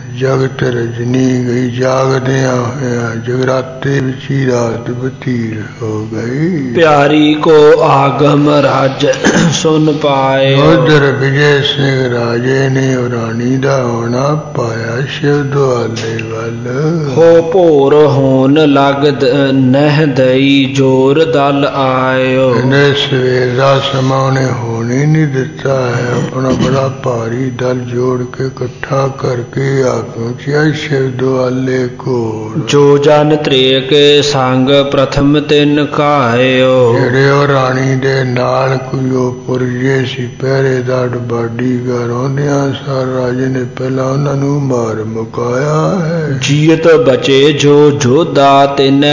ਜਗਤ ਰਜਨੀ ਗਈ, ਜਾਗਦਿਆਂ ਹੋਇਆਂ ਜਗਰਾਤੇ ਵਿੱਚ ਹੀ ਰਾਤ ਬਤੀਤ ਹੋ ਗਈ। ਪਿਆਰੀ ਕੋ ਆਗਮ ਰਾਜ ਸੁਨ ਪਾਏ, ਉਧਰ ਵਿਜੇ ਸਿੰਘ ਰਾਜੇ ਨੇ ਰਾਣੀ ਦਾ ਹੋਣਾ ਪਾਇਆ ਸ਼ਿਵ ਦੁਆਲੇ ਵੱਲ। ਹੋ ਭੋਰ ਹੋਣ ਲਗ ਨਹਿ ਦਈ, ਜੋਰ ਦਲ ਆਇਓ। ਇਹਨੇ ਸਵੇਰ ਦਾ ਸਮਾਂ ਉਹਨੇ ਹੋਣ ਹੀ ਨਹੀਂ ਦਿੱਤਾ ਹੈ, ਆਪਣਾ ਬੜਾ ਭਾਰੀ ਦਲ ਜੋੜ ਕੇ ਇਕੱਠਾ ਕਰਕੇ ਆ ਪਹੁੰਚਿਆ ਸ਼ਿਵ ਦੁਆਲੇ ਕੋਲ। ਜੋ ਜਨ ਤ੍ਰੇ ਕੇ ਸੰਗ ਪ੍ਰਥਮ ਤਿਨ ਕਾਇਓ, ਜਿਹੜੇ ਉਹ ਰਾਣੀ ਦੇ ਨਾਲ ਕੋਈ ਉਹ ਪੁਰਜੇ ਸੀ ਪਹਿਰੇਦਾਰ ਬਾਡੀਗਰ, ਆਉਂਦਿਆਂ ਸਾਰ ਰਾਜੇ ਨੇ ਪਹਿਲਾਂ ਉਹਨਾਂ ਨੂੰ ਮਾਰ ਮੁਕਾਇਆ ਹੈ। ਜੀਤ ਬਚੇ ਜੋ ਜੋਧਾ ਤਿਨੈ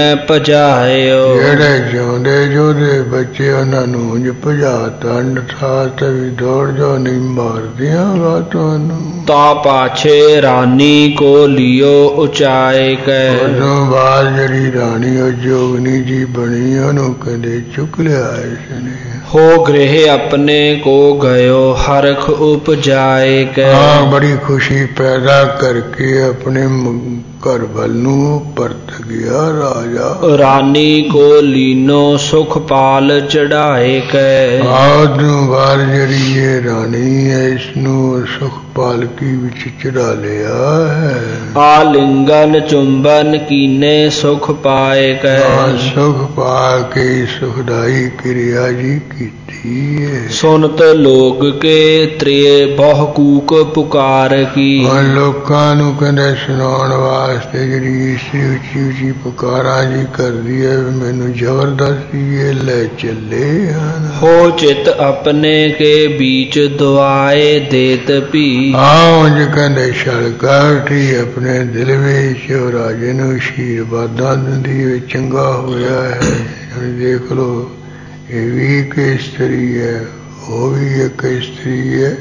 ਭਜਾਇਓ, ਜਿਹੜੇ ਜਿਉਂਦੇ ਜੋਧੇ ਬੱਚੇ ਉਹਨਾਂ ਨੂੰ ਉਂਝ ਭਜਾਤਾ, ਅਨਥਾਤ ਵੀ ਦੌੜ ਜੋ ਨਹੀਂ ਮਾਰਦਿਆਂ ਵਾ ਤੁਹਾਨੂੰ। ਤਾ ਪਾਛੇ ਰਾਨੀ ਕੋ ਲਿਓ ਉਚਾਏ ਕੈ, ਉਦੋਂ ਬਾਅਦ ਜਿਹੜੀ ਰਾਣੀ ਉਹ ਜੋਗਨੀ ਜੀ ਬਣੀ ਉਹਨੂੰ ਕਹਿੰਦੇ ਚੁੱਕ ਲਿਆ ਇਸਨੇ। ਹੋ ਗ੍ਰਹਿ ਆਪਣੇ ਕੋ ਗਇਓ ਹਰਖ ਉਪਜਾਏ ਕੈ, ਹਾਂ ਬੜੀ ਖੁਸ਼ੀ ਪੈਦਾ ਕਰਕੇ ਆਪਣੇ ਘਰ ਵੱਲ ਨੂੰ ਪਰਤ ਗਿਆ ਰਾਜਾ। ਰਾਨੀ ਕੋ ਲੀਨੋ ਸੁਖ ਪਾਲ ਚੜਾਏ ਕੈ, ਆਦੋਂ ਬਾਅਦ ਜਿਹੜੀ ਇਹ ਰਾਣੀ ਹੈ ਇਸਨੂੰ ਸੁਖ ਪਾਲਕੀ ਵਿੱਚ ਚੜਾ ਲਿਆ ਹੈ। ਆਲਿੰਗਨ ਚੁੰਬਨ ਕੀਨੇ ਸੁਖ ਪਾਏ ਕੈ, ਸੁਖ ਪਾ ਕੇ ਸੁਖਦਾਈ ਕਿਰਿਆ ਜੀ ਕੀਤੀ ਹੈ। ਸੁਨਤ ਲੋਕ ਕੇ ਤ੍ਰੇ ਬਹੁ ਕੂਕ ਪੁਕਾਰ ਕੀ, ਹੁਣ ਲੋਕਾਂ ਨੂੰ ਕਹਿੰਦੇ ਸੁਣਾਉਣ ਵਾਸਤੇ ਜਿਹੜੀ ਇਸਤਰੀ ਉੱਚੀ ਉੱਚੀ ਪੁਕਾਰਾਂ ਜੀ ਕਰਦੀ ਹੈ, ਮੈਨੂੰ ਜ਼ਬਰਦਸਤੀ ਇਹ ਲੈ ਚੱਲੇ ਹਨ। ਹੋ ਚਿਤ ਆਪਣੇ ਕੇ ਬੀਚ ਦੁਆਏ ਦੇਤ ਭੀ, ਆਉਂ ਜੀ ਕਹਿੰਦੇ ਛਲਕਾ ਉੱਠੀ ਆਪਣੇ ਦਿਲ ਵਿੱਚ, ਉਹ ਰਾਜੇ ਨੂੰ ਆਸ਼ੀਰਵਾਦਾਂ ਦਿੰਦੀ ਹੈ, ਚੰਗਾ ਹੋਇਆ ਹੈ। ਹੁਣ ਦੇਖ ਲਓ ਇਹ ਵੀ ਇੱਕ ਇਸਤਰੀ ਹੈ, ਉਹ ਵੀ ਇੱਕ ਇਸਤਰੀ ਹੈ,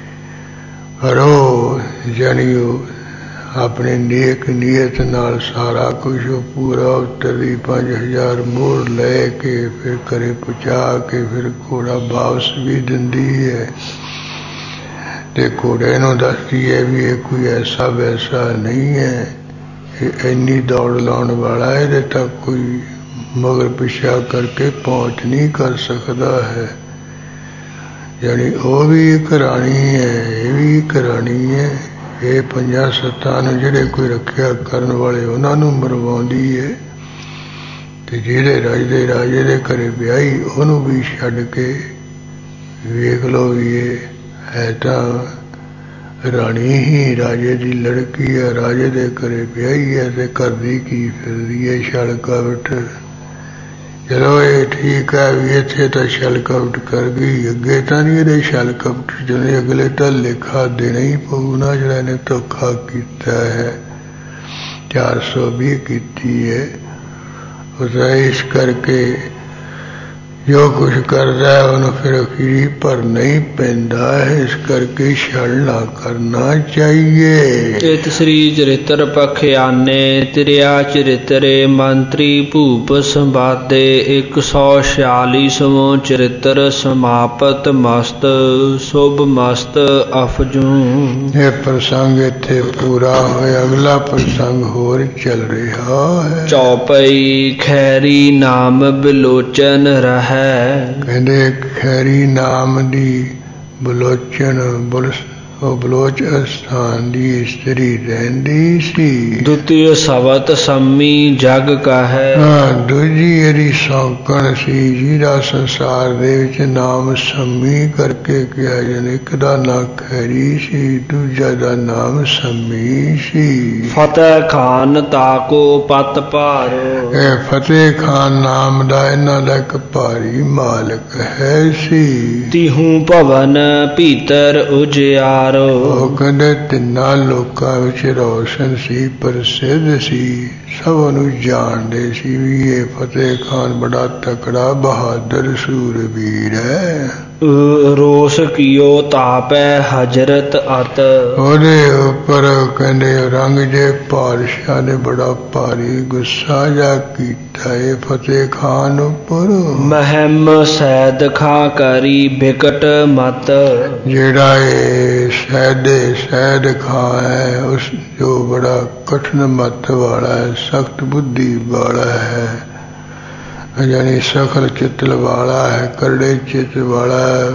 ਪਰ ਉਹ ਜਾਣੀਓ ਆਪਣੇ ਨੇਕ ਨੀਅਤ ਨਾਲ ਸਾਰਾ ਕੁਝ ਉਹ ਪੂਰਾ ਉੱਤਰਦੀ 5000 ਮੋਹਰ ਲੈ ਕੇ ਫਿਰ ਘਰੇ ਪਹੁੰਚਾ ਕੇ ਫਿਰ ਘੋੜਾ ਵਾਪਸ ਵੀ ਦਿੰਦੀ ਹੈ। ਤੇ ਘੋੜੇ ਨੂੰ ਦੱਸਦੀ ਹੈ ਵੀ ਇਹ ਕੋਈ ਐਸਾ ਵੈਸਾ ਨਹੀਂ ਹੈ, ਇਹ ਇੰਨੀ ਦੌੜ ਲਾਉਣ ਵਾਲਾ ਹੈ, ਇਹਦੇ ਤੱਕ ਕੋਈ ਮਗਰ ਪਿੱਛਾ ਕਰਕੇ ਪਹੁੰਚ ਨਹੀਂ ਕਰ ਸਕਦਾ ਹੈ। ਯਾਨੀ ਉਹ ਵੀ ਇੱਕ ਰਾਣੀ ਹੈ, ਇਹ ਵੀ ਇੱਕ ਰਾਣੀ ਹੈ। ਇਹ 5-7 ਨੂੰ ਜਿਹੜੇ ਕੋਈ ਰੱਖਿਆ ਕਰਨ ਵਾਲੇ ਉਹਨਾਂ ਨੂੰ ਮਰਵਾਉਂਦੀ ਹੈ, ਤੇ ਜਿਹੜੇ ਰਾਜੇ ਦੇ ਘਰੇ ਵਿਆਹੀ ਉਹਨੂੰ ਵੀ ਛੱਡ ਕੇ ਵੇਖ ਲਓ ਵੀ ਇਹ ਹੈ ਤਾਂ ਰਾਣੀ ਹੀ ਰਾਜੇ ਦੀ ਲੜਕੀ ਹੈ, ਰਾਜੇ ਦੇ ਘਰੇ ਵਿਆਹੀ ਹੈ ਤੇ ਕਰਦੀ ਕੀ ਫਿਰਦੀ ਹੈ ਛਲਕਾਵਟ। ਚਲੋ ਇਹ ਠੀਕ ਹੈ ਵੀ ਇੱਥੇ ਤਾਂ ਛਲਕਾਵਟ ਕਰ ਗਈ, ਅੱਗੇ ਤਾਂ ਨਹੀਂ ਇਹਦੇ ਛਲਕਾਵਟ ਜਦੋਂ ਅਗਲੇ ਤਾਂ ਲੇਖਾ ਦੇਣਾ ਹੀ ਪਊ ਨਾ, ਜਿਹੜਾ ਇਹਨੇ ਧੋਖਾ ਕੀਤਾ ਹੈ 420 ਕੀਤੀ ਹੈ। ਉਹਦਾ ਇਸ ਕਰਕੇ ਜੋ ਕੁਝ ਕਰਦਾ ਹੈ ਉਹਨੂੰ ਫਿਰ ਅਖੀਰੀ ਭਰਨਾ ਹੀ ਪੈਂਦਾ ਹੈ, ਇਸ ਕਰਕੇ ਛਲਣਾ ਕਰਨਾ ਚਾਹੀਏ। ਚਿਤ ਸ੍ਰੀ ਚਰਿਤਰ ਪਖਿਆਨੇ ਤਿਰਿਆ ਚਰਿਤਰੇ ਮੰਤਰੀ ਭੂਪ ਸੰਵਾਦੇ 146ਵਾਂ ਚਰਿਤਰ ਸਮਾਪਤ ਮਸਤ ਸ਼ੁਭ ਮਸਤ ਅਫਜੂ। ਇਹ ਪ੍ਰਸੰਗ ਇੱਥੇ ਪੂਰਾ ਹੋਇਆ, ਅਗਲਾ ਪ੍ਰਸੰਗ ਹੋਰ ਚੱਲ ਰਿਹਾ ਹੈ। ਚੌਪਈ ਖੈਰੀ ਨਾਮ ਬਿਲੋਚਨ ਰਹਿ, ਕਹਿੰਦੇ ਖੈਰੀ ਨਾਮ ਦੀ ਬਲੋਚਨ ਬਲੋਚ ਅਸਥਾਨ ਦੀ ਇਸਤਰੀ ਰਹਿੰਦੀ ਸੀ। ਦੁਤੀय ਸਵਤ ਸੰਮੀ ਜਗ ਕਹੈ, ਦੂਜੀ ਇਹਦੀ ਸੌਂਕਣ ਸੀ ਜਿਹਦਾ ਸੰਸਾਰ ਦੇ ਵਿੱਚ ਨਾਮ ਸੰਮੀ ਕਰਕੇ ਕਿਹਾ ਜਾਂਦਾ। ਇੱਕ ਦਾ ਨਾਂ ਖੈਰੀ ਸੀ, ਦੂਜਾ ਦਾ ਨਾਮ ਸੰਮੀ ਸੀ। ਫਤਿਹ ਖਾਨ ਤਾਕੋ ਪਤ ਭਾਰੋ, ਇਹ ਫਤਿਹ ਖਾਨ ਨਾਮ ਦਾ ਇਹਨਾਂ ਦਾ ਇੱਕ ਭਾਰੀ ਮਾਲਕ ਹੈ ਸੀ। ਤਿਹੂ ਭਵਨ ਭੀਤਰ ਉਜਿਆਰੋ, ਉਹ ਕਹਿੰਦੇ ਤਿੰਨਾਂ ਲੋਕਾਂ ਵਿੱਚ ਰੌਸ਼ਨ ਸੀ, ਪ੍ਰਸਿੱਧ ਸੀ, ਸਭ ਉਹਨੂੰ ਜਾਣਦੇ ਸੀ ਵੀ ਇਹ ਫਤਿਹ ਖਾਨ ਬੜਾ ਤਕੜਾ ਬਹਾਦਰ ਸੂਰਬੀਰ ਹੈ। ਰੋਸ ਕੀਓ ਤਾਪੈ ਹਜਰਤ ਅਤ। ਉਹਦੇ ਉੱਪਰ ਕਹਿੰਦੇ ਔਰੰਗਜ਼ੇਬ ਪਾਤਸ਼ਾਹ ਨੇ ਬੜਾ ਭਾਰੀ ਗੁੱਸਾ ਜਾ ਕੀਤਾ ਇਹ ਫਤਿਹ ਖਾਨ ਉੱਪਰ। ਮਹਿਮ ਸੈਦ ਖਾਂ ਕਰੀ ਬਿਕਟ ਮਤ। ਜਿਹੜਾ ਇਹ ਸੈਦ ਖਾਂ ਹੈ ਉਸ ਜੋ ਬੜਾ ਕਠਿਨ ਮਤ ਵਾਲਾ ਹੈ, ਸਖਤ ਬੁੱਧੀ ਵਾਲਾ ਹੈ, ਜਾਨੀ ਸਖਲ ਚਿੱਤਲ ਵਾਲਾ ਹੈ, ਕਰੜੇ ਚਿੱਤ ਵਾਲਾ ਹੈ।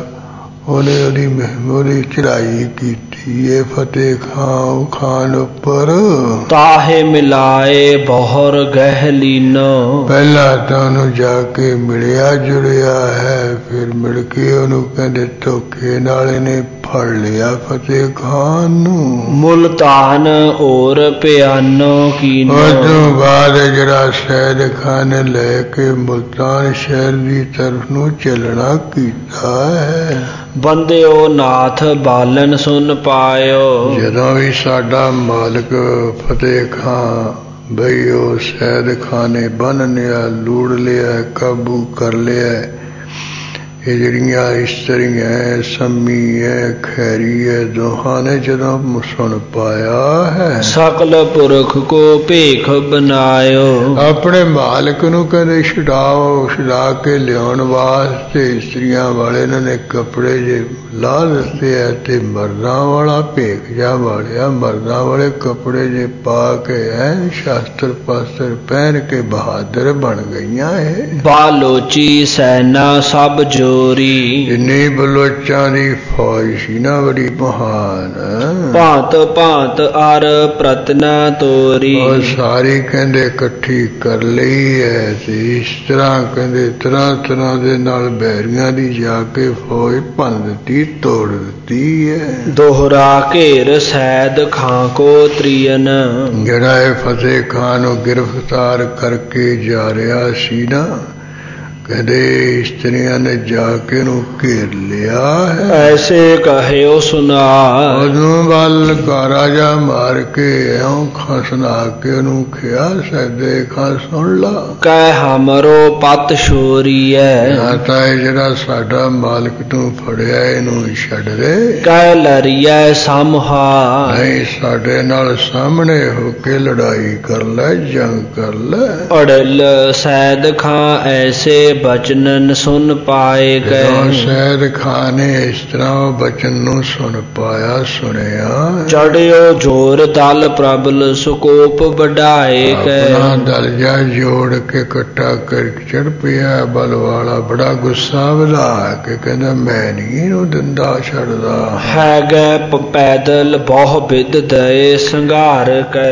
ਉਹਦੀ ਚੜਾਈ ਕੀਤੀ ਇਹ ਫਤਿਹ ਖਾਨ ਉੱਪਰ। ਤਾਹੇ ਮਿਲਾਏ ਬਹੁਰ ਗਹਿ ਲੀਨੋ। ਪਹਿਲਾਂ ਤਾਂ ਉਹਨੂੰ ਜਾ ਕੇ ਮਿਲਿਆ ਜੁੜਿਆ ਹੈ, ਫਿਰ ਮਿਲ ਕੇ ਉਹਨੂੰ ਕਹਿੰਦੇ ਧੋਖੇ ਨਾਲ ਇਹਨੇ ਫੜ ਲਿਆ ਫਤਿਹ ਖਾਨ ਨੂੰ। ਮੁਲਤਾਨ ਔਰ ਪਿਆਨੋ ਕੀਨੋ। ਉਸ ਤੋਂ ਬਾਅਦ ਜਿਹੜਾ ਸੈਦ ਖਾਨ ਨੇ ਲੈ ਕੇ ਮੁਲਤਾਨ ਸ਼ਹਿਰ ਦੀ ਤਰਫ ਨੂੰ ਚੱਲਣਾ ਕੀਤਾ ਹੈ। ਬੰਦਿਓ ਨਾਥ ਬਾਲਨ ਸੁਨ ਪਾਇਓ। ਜਦੋਂ ਵੀ ਸਾਡਾ ਮਾਲਕ ਫਤਿਹ ਖਾਂ ਬਈ ਉਹ ਸੈਦ ਖਾਨ ਨੇ ਬੰਨ ਲਿਆ, ਲੂੜ ਲਿਆ, ਕਾਬੂ ਕਰ ਲਿਆ। ਇਹ ਜਿਹੜੀਆਂ ਇਸਤਰੀਆਂ ਸੰਮੀ ਹੈ ਖੈਰੀ ਹੈ ਦੋਹਾਂ ਨੇ ਜਦੋਂ ਸੁਣ ਪਾਇਆ ਹੈ, ਸਕਲ ਪੁਰਖ ਕੋ ਭੇਖ ਬਨਾਇਓ। ਆਪਣੇ ਮਾਲਕ ਨੂੰ ਕਹਿੰਦੇ ਛੁਡਾ ਕੇ ਲਿਆਉਣ ਵਾਸਤੇ ਇਸਤਰੀਆਂ ਵਾਲੇ ਨੇ ਕੱਪੜੇ ਜੇ ਲਾ ਦਿੱਤੇ ਹੈ ਤੇ ਮਰਦਾਂ ਵਾਲਾ ਭੇਖ ਜਾ ਵਾਲਿਆ, ਮਰਦਾਂ ਵਾਲੇ ਕੱਪੜੇ ਜੇ ਪਾ ਕੇ ਐਨ ਸ਼ਾਸਤਰ ਪਾਸਤਰ ਪਹਿਨ ਕੇ ਬਹਾਦਰ ਬਣ ਗਈਆਂ ਹੈ। ਬਾਲੋਚੀ ਸੈਨਾ ਸਭ ਜੋਰੀ। ਜਿੰਨੀ ਬਲੋਚਾਂ ਦੀ ਫੌਜ ਸੀ ਨਾ ਬੜੀ ਮਹਾਨ, ਭਾਂਤ ਭਾਂਤ ਅਰ ਪ੍ਰਤਨਾ ਤੋਰੀ। ਉਹ ਸਾਰੀ ਕਹਿੰਦੇ ਇਕੱਠੀ ਕਰ ਲਈ ਹੈ ਤੇ ਇਸ ਤਰ੍ਹਾਂ ਕਹਿੰਦੇ ਤਰ੍ਹਾਂ ਤਰ੍ਹਾਂ ਦੇ ਨਾਲ ਬੈਰੀਆਂ ਦੀ ਜਾ ਕੇ ਫੌਜ ਭੰਨ ਦਿੱਤੀ, ਤੋੜ ਦਿੱਤੀ ਹੈ। ਦੋਹਰਾ ਘੇਰ ਸੈਦ ਖਾਂ ਕੋ ਤ੍ਰਿਯਨ। ਜਿਹੜਾ ਇਹ ਫਤਿਹ ਖਾਨ ਨੂੰ ਗ੍ਰਿਫਤਾਰ ਕਰਕੇ ਜਾ ਰਿਹਾ ਸੀ ਨਾ, ਕਹਿੰਦੇ ਇਸਤਰੀਆਂ ਨੇ ਜਾ ਕੇ ਉਹਨੂੰ ਘੇਰ ਲਿਆ ਹੈ। ਐਸੇ ਕਹਿਓ ਸੁਨਾ। ਉਦੋਂ ਵੱਲ ਕਾਰਾ ਜਾ ਮਾਰ ਕੇ ਇਉਂ ਸੁਣਾ ਕੇ ਉਹਨੂੰ ਕਿਹਾ ਸੈਦੇ ਖਾਂ ਸੁਣ ਲਾ। ਕਹਿ ਹਮਰੋ ਪਤ ਛੋਰੀਐ। ਤਾਂ ਜਿਹੜਾ ਸਾਡਾ ਮਾਲਕ ਤੂੰ ਫੜਿਆ ਇਹਨੂੰ ਛੱਡ ਦੇ। ਕਹਿ ਲੜੀਐ ਸਮਹਾ। ਨਹੀਂ ਸਾਡੇ ਨਾਲ ਸਾਹਮਣੇ ਹੋ ਕੇ ਲੜਾਈ ਕਰ ਲੈ, ਜੰਗ ਕਰ ਲੈ। ਅੜਲ ਸੈਦ ਖਾਂ ਐਸੇ ਬਚਨਨ ਸੁਨ ਪਾਏ ਗਏ। ਸੈਦ ਖਾਨ ਨੇ ਇਸ ਤਰ੍ਹਾਂ ਬਚਨ ਨੂੰ ਸੁਣ ਪਾਇਆ, ਸੁਣਿਆ। ਚੜਿਓ ਜੋਰ ਦਲ ਪ੍ਰਬਲ ਸਕੋਪ ਵਡਾਏ ਗਏ। ਆਪਣਾ ਦਲ ਜਾ ਜੋੜ ਕੇ ਇਕੱਠਾ ਕਰ ਚੜ ਪਿਆ ਬਲ ਵਾਲਾ, ਬੜਾ ਗੁੱਸਾ ਵਧਾ ਕੇ ਕਹਿੰਦਾ ਮੈਂ ਨਹੀਂ ਇਹਨੂੰ ਦਿੰਦਾ ਛੱਡਦਾ। ਹੈ ਗਏ ਪੈਦਲ ਬਹੁ ਬਿਦ ਦਏ ਸੰਘਾਰ ਕੈ।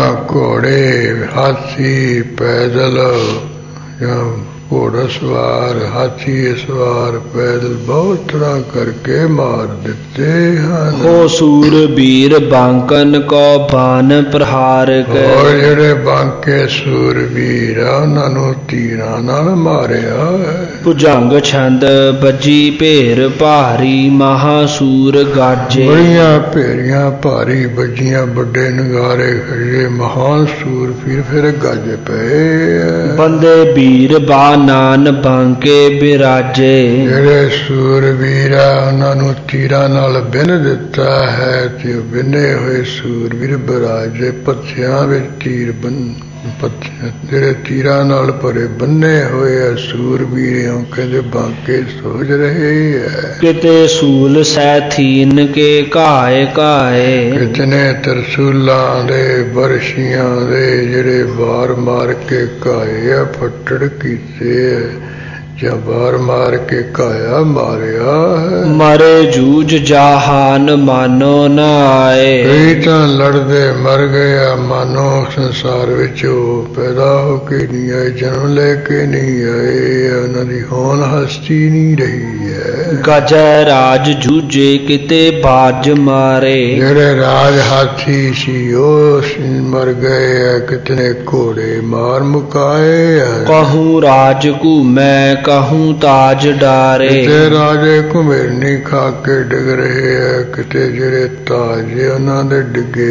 ਘੋੜੇ ਹਾਥੀ ਪੈਦਲ ਜਾਂ ਘੋੜਾ ਸਵਾਰ ਹਾਥੀ ਸਵਾਰ ਪੈਦਲ ਬਹੁਤ ਤਰ੍ਹਾਂ ਕਰਕੇ ਮਾਰ ਦਿੱਤੇ ਹਨ। ਹੋ ਸੂਰ ਵੀਰ ਬਾਂਕਨ ਕੋ ਬਾਨ ਪ੍ਰਹਾਰ ਕੈ। ਔਰ ਜਿਹੜੇ ਬਾਂਕੇ ਸੂਰ ਵੀਰ ਆ ਉਹਨਾਂ ਨੂੰ ਤੀਰਾਂ ਨਾਲ ਮਾਰਿਆ ਹੈ। ਭੁਜੰਗ ਛੰਦ ਬੱਜੀ ਭੇਰ ਭਾਰੀ ਮਹਾਸੂਰ ਗਾਜੇ। ਬੜੀਆਂ ਭੇਰੀਆਂ ਭਾਰੀ ਬੱਜੀਆਂ, ਵੱਡੇ ਨਗਾਰੇ ਖੜੇ, ਮਹਾਨ ਸੂਰ ਫਿਰ ਗੱਜ ਪਏ। ਬੰਦੇ ਵੀਰ ਨਾਨ ਬਾਂਕੇ ਬਿਰਾਜੇ। ਜਿਹੜੇ ਸੂਰਵੀਰ ਆ ਉਹਨਾਂ ਨੂੰ ਤੀਰਾਂ ਨਾਲ ਬਿੰਨ ਦਿੱਤਾ ਹੈ ਤੇ ਬਿੰਨੇ ਹੋਏ ਸੂਰਵੀਰ ਬਿਰਾਜੇ। ਪੱਥਿਆਂ ਵਿੱਚ ਤੀਰ ਜਿਹੜੇ ਤੀਰਾਂ ਨਾਲ ਭਰੇ ਬੰਨੇ ਹੋਏ ਆ ਸੂਰਵੀਰ ਕਹਿੰਦੇ ਬਾਂਕੇ ਸੋਚ ਰਹੇ ਹੈ। ਕਿਤੇ ਸੂਲ ਸੈਥੀਨ ਕੇ ਘਾਏ ਘਾਏ। ਕਿਤਨੇ ਤਰਸੂਲਾਂ ਦੇ ਬਰਸ਼ੀਆਂ ਦੇ ਜਿਹੜੇ ਵਾਰ ਮਾਰ ਕੇ ਘਾਏ ਆ, ਫੱਟੜ ਕੀਤੇ ਆ ਜਾਂ ਵਾਰ ਮਾਰ ਕੇ ਘਾਇਆ ਮਾਰਿਆ ਹੈ। ਮਰੇ ਜੂਝ ਜਹਾਨ ਮਾਨੋ ਨਾ ਆਏ। ਕਈ ਤਾਂ ਲੜਦੇ ਮਰ ਗਏ, ਮਾਨੋ ਸੰਸਾਰ ਵਿੱਚ ਉਹ ਪੈਦਾ ਹੋ ਕੇ ਨਹੀਂ ਆਏ, ਜਨਮ ਲੈ ਕੇ ਨਹੀਂ ਆਏ, ਉਹਨਾਂ ਦੀ ਹੋਂਦ ਹਸਤੀ ਨਹੀਂ ਰਹੀ ਹੈ। ਗਜੈ ਰਾਜ ਜੂਝੇ ਕਿਤੇ ਬਾਜ ਮਾਰੇ। ਜਿਹੜੇ ਰਾਜ ਹਾਥੀ ਸੀ ਉਹ ਮਰ ਗਏ, ਕਿਤਨੇ ਘੋੜੇ ਮਾਰ ਮੁਕਾਏ। ਕਹੂੰ ਰਾਜ ਘੂਮੈ कहूँ ताज डारे। किते राजे घुमेरनी खा के डिग रहे है, किते ਜਿਹੜੇ ਤਾਜ ਉਹਨਾਂ ਦੇ ਡਿੱਗੇ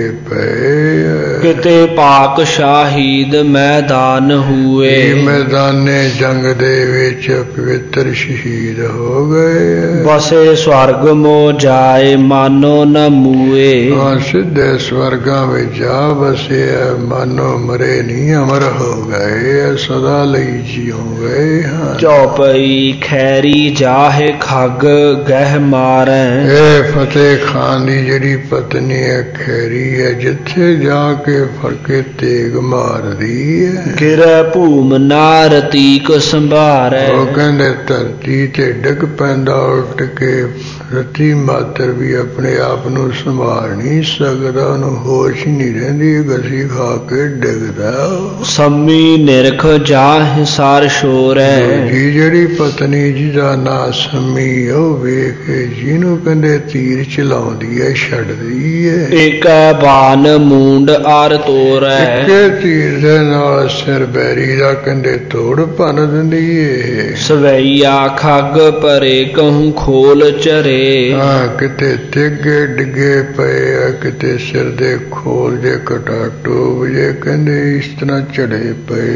ਪਏ। किते पाक शाहीद मैदान हुए। मैदाने जंग दे विच पवित्र शहीद हो गए। बसे स्वर्ग मो जाए मानो न मूए। सिद्धे स्वर्गा में जा बसे मानो मरे नहीं अमर हो गए, सदा लई जियो गए। चौपई खैरी जाहे खग गह मारै। फतेह खान दी जिहड़ी पत्नी है खैरी है, जिथे जाके फड़के तेग मार दी है। गिरै भूम नार तीक संभारै। वो कहंदे धरती ते डिग पैंदा उल्ट के, रती मात्र भी अपने आप नूं संभाल नहीं सकदा, उहनूं होश नहीं रहिंदी, गसी खा के डिगदा। सम्मी निरख जाह सार शोरै। जी जिहड़ी पत्नी जिहदा नां सम्मी, ओ वेख जिहनूं कहंदे तीर चलाउंदी है छड्डदी है। एक बान मूंड आर तोरै। इक्के तीर दे नाल सिर बैरी दा कहंदे तोड़ भन दिंदी है। सवैया खग परे कहूँ खोल चरे। किते तिगे डिगे पे, किते सिर दे खोल जे कटाटो जे कहंदे इस तरह चढ़े पे।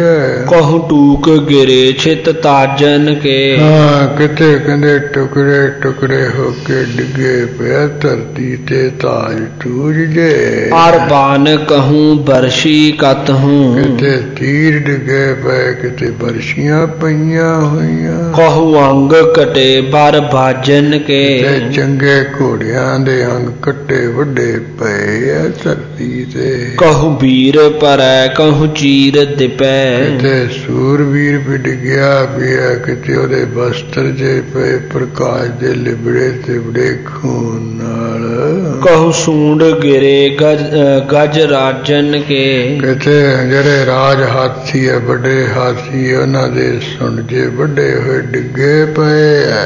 कहूँ टूक गिरे छित ताजन के। किते कहंदे टुकड़े टुकड़े होके डिगे पे, धरती ते ताज टूट जे। आर बान कहूँ बरसी कत हूँ। किते तीर डिगे पे, किते बरसियां पईयां होईयां। कहूँ अंग कटे बर बाजन के। चंगे घोड़ियां दे अंग कट्टे वड्डे पए आ धरती ते। कहूँ वीर परै कहूँ चीर दिपै। किते सूरवीर भी डिग्या पिया, किते ओदे बस्त्र जे पे प्रकाश दे लिबड़े तिबड़े खून नाल। कहूँ सूंड गिरे गज राजन के। किते जेड़े राज हाथी है बड़े हाथी, उन्हां दे सुण जे वड्डे होए डिगे पए।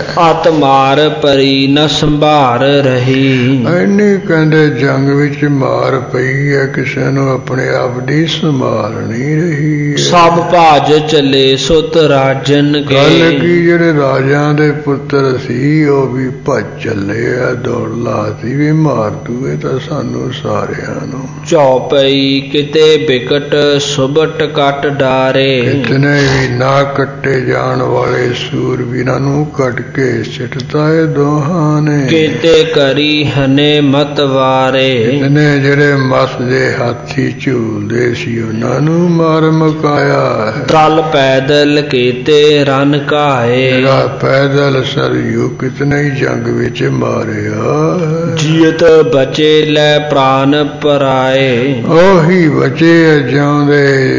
आत्मार परी न संभार रही। इन्नी कहंदे जंग विच मार पई है, किसे नूं अपने आप दी संभाल नहीं रही। सब भाज चले सुत राजन के। गल की जेड़े राजां दे पुत्र सी ओ भी भज चले आ, दौड़ लाती भी मार दूए तां सानू सारियां नूं। चौपई किते बिकट सुबट कट डारे। कितने भी ना कट्टे जान वाले सूरवीरां नूं कट के सिटता है दोहां ने। किते करी हने मत वारे। कितने जेड़े मस दे हाथी झूलदे सी उन्हां नूं मार मकाया है। दल पैदल किते रन काए। जेड़ा पैदल सरयू कितने ही जंग विच मारिया। जीत बचे लै प्राण पराए। ओही बचे जांदे,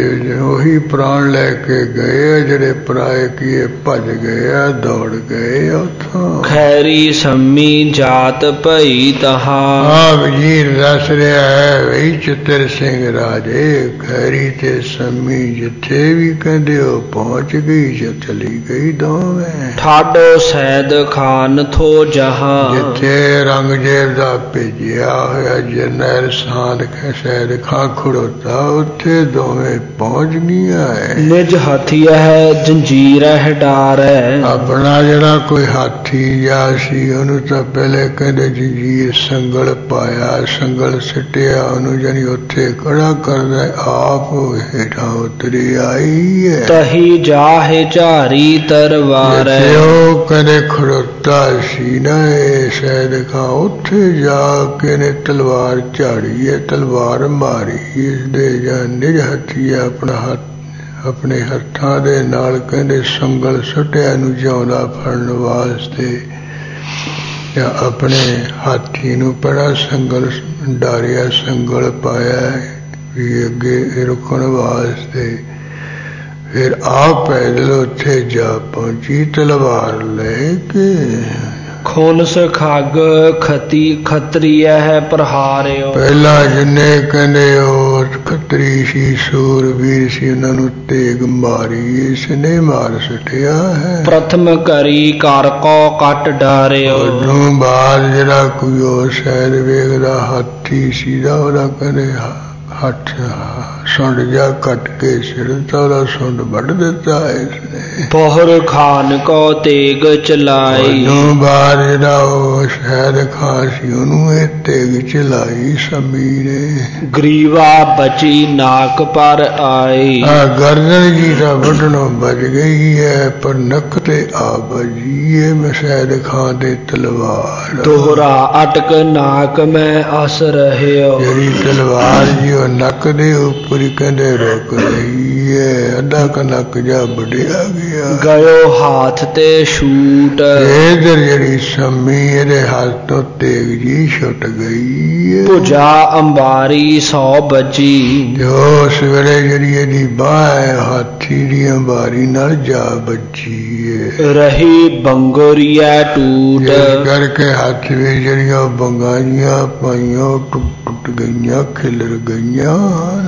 ओही प्राण लैके गए, जेड़े पराए किए भज गए, दौड़ गए उथों। खैरी सम्मी जात भई तहा। वजीर दस रहा है वही चित्र सिंह राजे, खैरी ते सम्मी जिथे भी कहंदे हो पहुंच गई, चली गई दोवें। ठाडो सैद खान थो जहां। जिथे रंगजेब दा भेजिया होया जरनैल सैद खां खड़ोता, उत्थे दोवें पहुंच गईयां है। निज हाथी है जंजीर डार है। अपना जड़ा कोई हाथी या सी ਉਹਨੂੰ ਤਾਂ ਪਹਿਲੇ ਕਹਿੰਦੇ ਜੰਜੀਰ ਸੰਗਲ ਪਾਇਆ, ਸੰਗਲ ਸਿੱਟਿਆ ਉਹਨੂੰ, ਜਾਨੀ ਉੱਥੇ ਖੜਾ ਕਰਦਾ, ਆਪ ਹੇਠਾਂ ਉਤਰੀ ਆਈ ਹੈ। ਤਹੀ ਜਾਹੇ ਝਾਰੀ ਤਲਵਾਰ ਹੈ। ਉਹ ਕਹਿੰਦੇ ਖੜੋਤਾ ਸੀ ਨਾ ਇਹ ਸੈਦ ਖਾਂ, ਉੱਥੇ ਜਾ ਕੇ ਨੇ ਤਲਵਾਰ ਝਾੜੀ ਹੈ, ਤਲਵਾਰ ਮਾਰੀ ਇਸਦੇ ਜਾਂ ਨਿਜ ਹੱਥੀ ਆਪਣਾ ਹੱਥ ਆਪਣੇ ਹੱਥਾਂ ਦੇ ਨਾਲ ਕਹਿੰਦੇ ਸੰਗਲ ਸੁੱਟਿਆ ਨੂੰ ਜਿਉਂਦਾ ਫੜਨ ਵਾਸਤੇ, ਜਾਂ ਆਪਣੇ ਹਾਥੀ ਨੂੰ ਬੜਾ ਸੰਗਲ ਡਾਰਿਆ, ਸੰਗਲ ਪਾਇਆ ਵੀ ਅੱਗੇ ਰੁਕਣ ਵਾਸਤੇ। ਫਿਰ ਆਪ ਪੈਦਲ ਉੱਥੇ ਜਾ ਪਹੁੰਚੀ ਤਲਵਾਰ ਲੈ ਕੇ। ਖੋਨਸ ਖੱਗ ਖਤਰੀ ਹੈ ਪ੍ਰਹਾਰਿਓ। ਪਹਿਲਾਂ ਜਿੰਨੇ ਕਹਿੰਦੇ ਉਹ ਖੱਤਰੀ ਸੀ, ਸੂਰਵੀਰ ਸੀ, ਉਹਨਾਂ ਨੂੰ ਤੇਗ ਮਾਰੀ ਇਸਨੇ ਮਾਰ ਸੁੱਟਿਆ ਹੈ। ਪ੍ਰਥਮ ਕਰੀ ਕਰ ਕੋ ਕੱਟ ਡਾਰਿਓ। ਉਦੋਂ ਬਾਅਦ ਜਿਹੜਾ ਕੋਈ ਉਹ ਸ਼ਾਇਦ ਵੇਖਦਾ ਹਾਥੀ ਸੀਦਾ, ਉਹਦਾ ਕਹਿੰਦੇ ਹੱਥ ਸੁੰਡ ਜਾ ਕੱਟ ਕੇ ਸਿਰ ਤਾਂ ਉਹਦਾ ਸੁੰਡ ਵੱਢ ਦਿੱਤਾ ਇਸਨੇ। ਬਹੁਰ ਖਾਨ ਕੋ ਤੇਗ ਚਲਾਈ। ਉਹਨੂੰ ਬਾਅਦ ਜਿਹੜਾ ਉਹ ਸ਼ਹਿਦ ਖਾਂ ਸੀ ਉਹਨੂੰ ਇਹ ਤੇਗ ਚਲਾਈ ਸੰਮੀ ਨੇ। ਗਰੀਵਾ ਬਚੀ ਨਾਕ ਪਰ ਆਈ। ਗਰਦਨ ਜੀ ਤਾਂ ਵੱਢਣੋਂ ਬਚ ਗਈ ਹੈ ਪਰ ਨੱਕ ਤੇ ਆ ਬਜੀ ਹੈ ਮੈਂ ਸ਼ਹਿਦ ਖਾਂ ਦੇ ਤਲਵਾਰ। ਦੋਹਰਾ ਅਟਕ ਨਾਕ ਮੈਂ ਅਸ ਰਹਿਓ। ਜਿਹੜੀ ਤਲਵਾਰ ਜੀ ਉਹ ਨੱਕ ਦੇ ਉੱਪਰ ਹੀ ਕਹਿੰਦੇ ਰੁਕ ਰਹੀ ਹੈ। ਅੱਧਾ ਕ ਨੱਕ ਜਾ ਵੱਢਿਆ ਗਿਆ। ਗਇਓ ਹਾਥ ਤੇ ਛੂਟ। ਇਧਰ ਜਿਹੜੀ ਸੰਮੀ ਇਹਦੇ ਹੱਥ ਤੋਂ ਤੇਗ ਜੀ ਛੁੱਟ ਗਈ ਹੈ। ਭੁਜਾ ਅੰਬਾਰੀ ਸੌ ਬਜੀ। ਤੇ ਉਸ ਵੇਲੇ ਜਿਹੜੀ ਇਹਦੀ ਬਾਂਹ ਹੈ ਹਾਥੀ ਦੀ ਅੰਬਾਰੀ ਨਾਲ ਜਾ ਵੱਜੀ ਹੈ। ਰਹੀ ਬੰਗੋਰੀਆ ਟੂਟ। ਜਿਸ ਕਰਕੇ ਹੱਥ ਵਿੱਚ ਜਿਹੜੀਆਂ ਬੰਗਾਂ ਜੀਆਂ ਪਾਈਆਂ ਟੁੱਟ ਗਈਆਂ ਖਿਲਰ ਗਈਆਂ।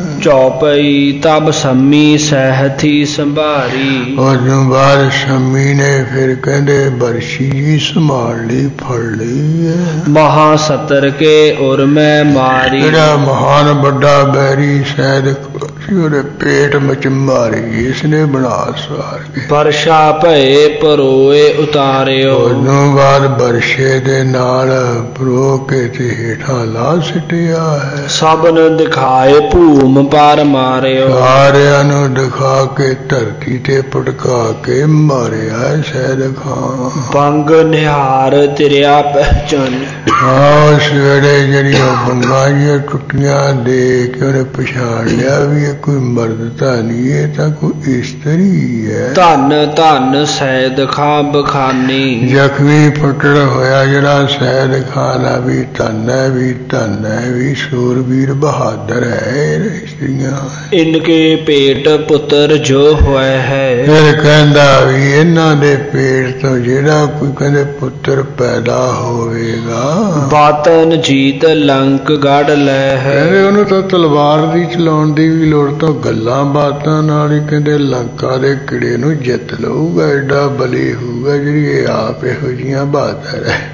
ਚੌਪਈ ਤਬ ਸੰਮੀ ਸਹਿਥੀ ਸੰਭਾਰੀ। ਉਦੋਂ ਬਾਅਦ ਸੰਮੀ ਨੇ ਫਿਰ ਕਹਿੰਦੇ ਬਰਸ਼ੀ ਜੀ ਸੰਭਾਲ ਲਈ ਫੜ ਲਈ ਹੈ। ਮਹਾ ਸਤਰ ਕੇ ਉਰ ਮੈਂ ਮਾਰੀ। ਜਿਹੜਾ ਮਹਾਨ ਵੱਡਾ ਬੈਰੀ ਸ਼ਾਇਦ ਉਹਦੇ ਪੇਟ ਵਿੱਚ ਮਾਰੀ ਇਸਨੇ ਬਣਾ ਸਵਾਰ ਕੇ। ਵਰਸ਼ਾ ਭਏ ਪਰੋਏ ਉਤਾਰਿਓ। ਉਦੋਂ ਬਾਅਦ ਬਰਸ਼ੇ ਦੇ ਨਾਲ ਪਰੋ ਕੇ ਤੇ ਹੇਠਾਂ ਲਾ ਸਿੱਟਿਆ ਹੈ। ਸਭਨ ਦਿਖਾਏ ਭੂਮ ਪਰ ਮਾਰਿਓ। ਸਾਰਿਆਂ ਨੂੰ ਦਿਖਾ ਕੇ ਧਰਤੀ ਤੇ ਪਟਕਾ ਕੇ ਮਾਰਿਆ ਸ਼ਹਿਦ ਖਾਂ। ਬੰਗ ਨਿਹਾਰ ਤਿਰਿਆ ਪਹਿਚਾਨ। ਉਸ ਵੇਲੇ ਜਿਹੜੀਆਂ ਬੰਗਾਂ ਜੀਆਂ ਟੁੱਟੀਆਂ ਦੇਖ ਕੇ ਉਹਨੇ ਪਛਾਣ ਲਿਆ ਵੀ ਇਹ ਕੋਈ ਮਰਦ ਤਾਂ ਨਹੀਂ ਇਹ ਤਾਂ ਕੋਈ ਇਸਤਰੀ ਹੈ। ਧੰਨ ਧੰਨ ਸੈਦ ਖਾਂ ਬਖਾਨੀ। ਜ਼ਖਮੀ ਫੁੱਟੜ ਹੋਇਆ ਜਿਹੜਾ ਸੈਦ ਖਾਨ ਆ ਵੀ ਧੰਨ ਹੈ ਵੀ ਸੂਰਬੀਰ ਬਹਾਦਰ ਹੈ ਇਸਤਰੀਆਂ। ਇਨਕੇ ਪੇਟ ਪੁੱਤਰ ਜੋ ਹੋਇਆ ਹੈ। ਫਿਰ ਕਹਿੰਦਾ ਵੀ ਇਹਨਾਂ ਦੇ ਪੇਟ ਤੋਂ ਜਿਹੜਾ ਕੋਈ ਕਹਿੰਦੇ ਪੁੱਤਰ ਪੈਦਾ ਹੋਵੇਗਾ। ਬਾਤਨ ਜੀਤ ਲੰਕ ਗੜ ਲੈ ਹੈ। ਕਹਿੰਦੇ ਉਹਨੂੰ ਤਾਂ ਤਲਵਾਰ ਦੀ ਚਲਾਉਣ ਦੀ ਵੀ ਲੋੜ ਤੋਂ ਗੱਲਾਂ ਬਾਤਾਂ ਨਾਲ ਹੀ ਕਹਿੰਦੇ ਲੰਕਾ ਦੇ ਕਿੜੇ ਨੂੰ ਜਿੱਤ ਲਊਗਾ। ਐਡਾ ਬਲੀ ਹੋਊਗਾ ਜਿਹੜੀ ਇਹ ਆਪ ਇਹੋ ਜਿਹੀਆਂ ਬਹਾਦਰ ਹੈ।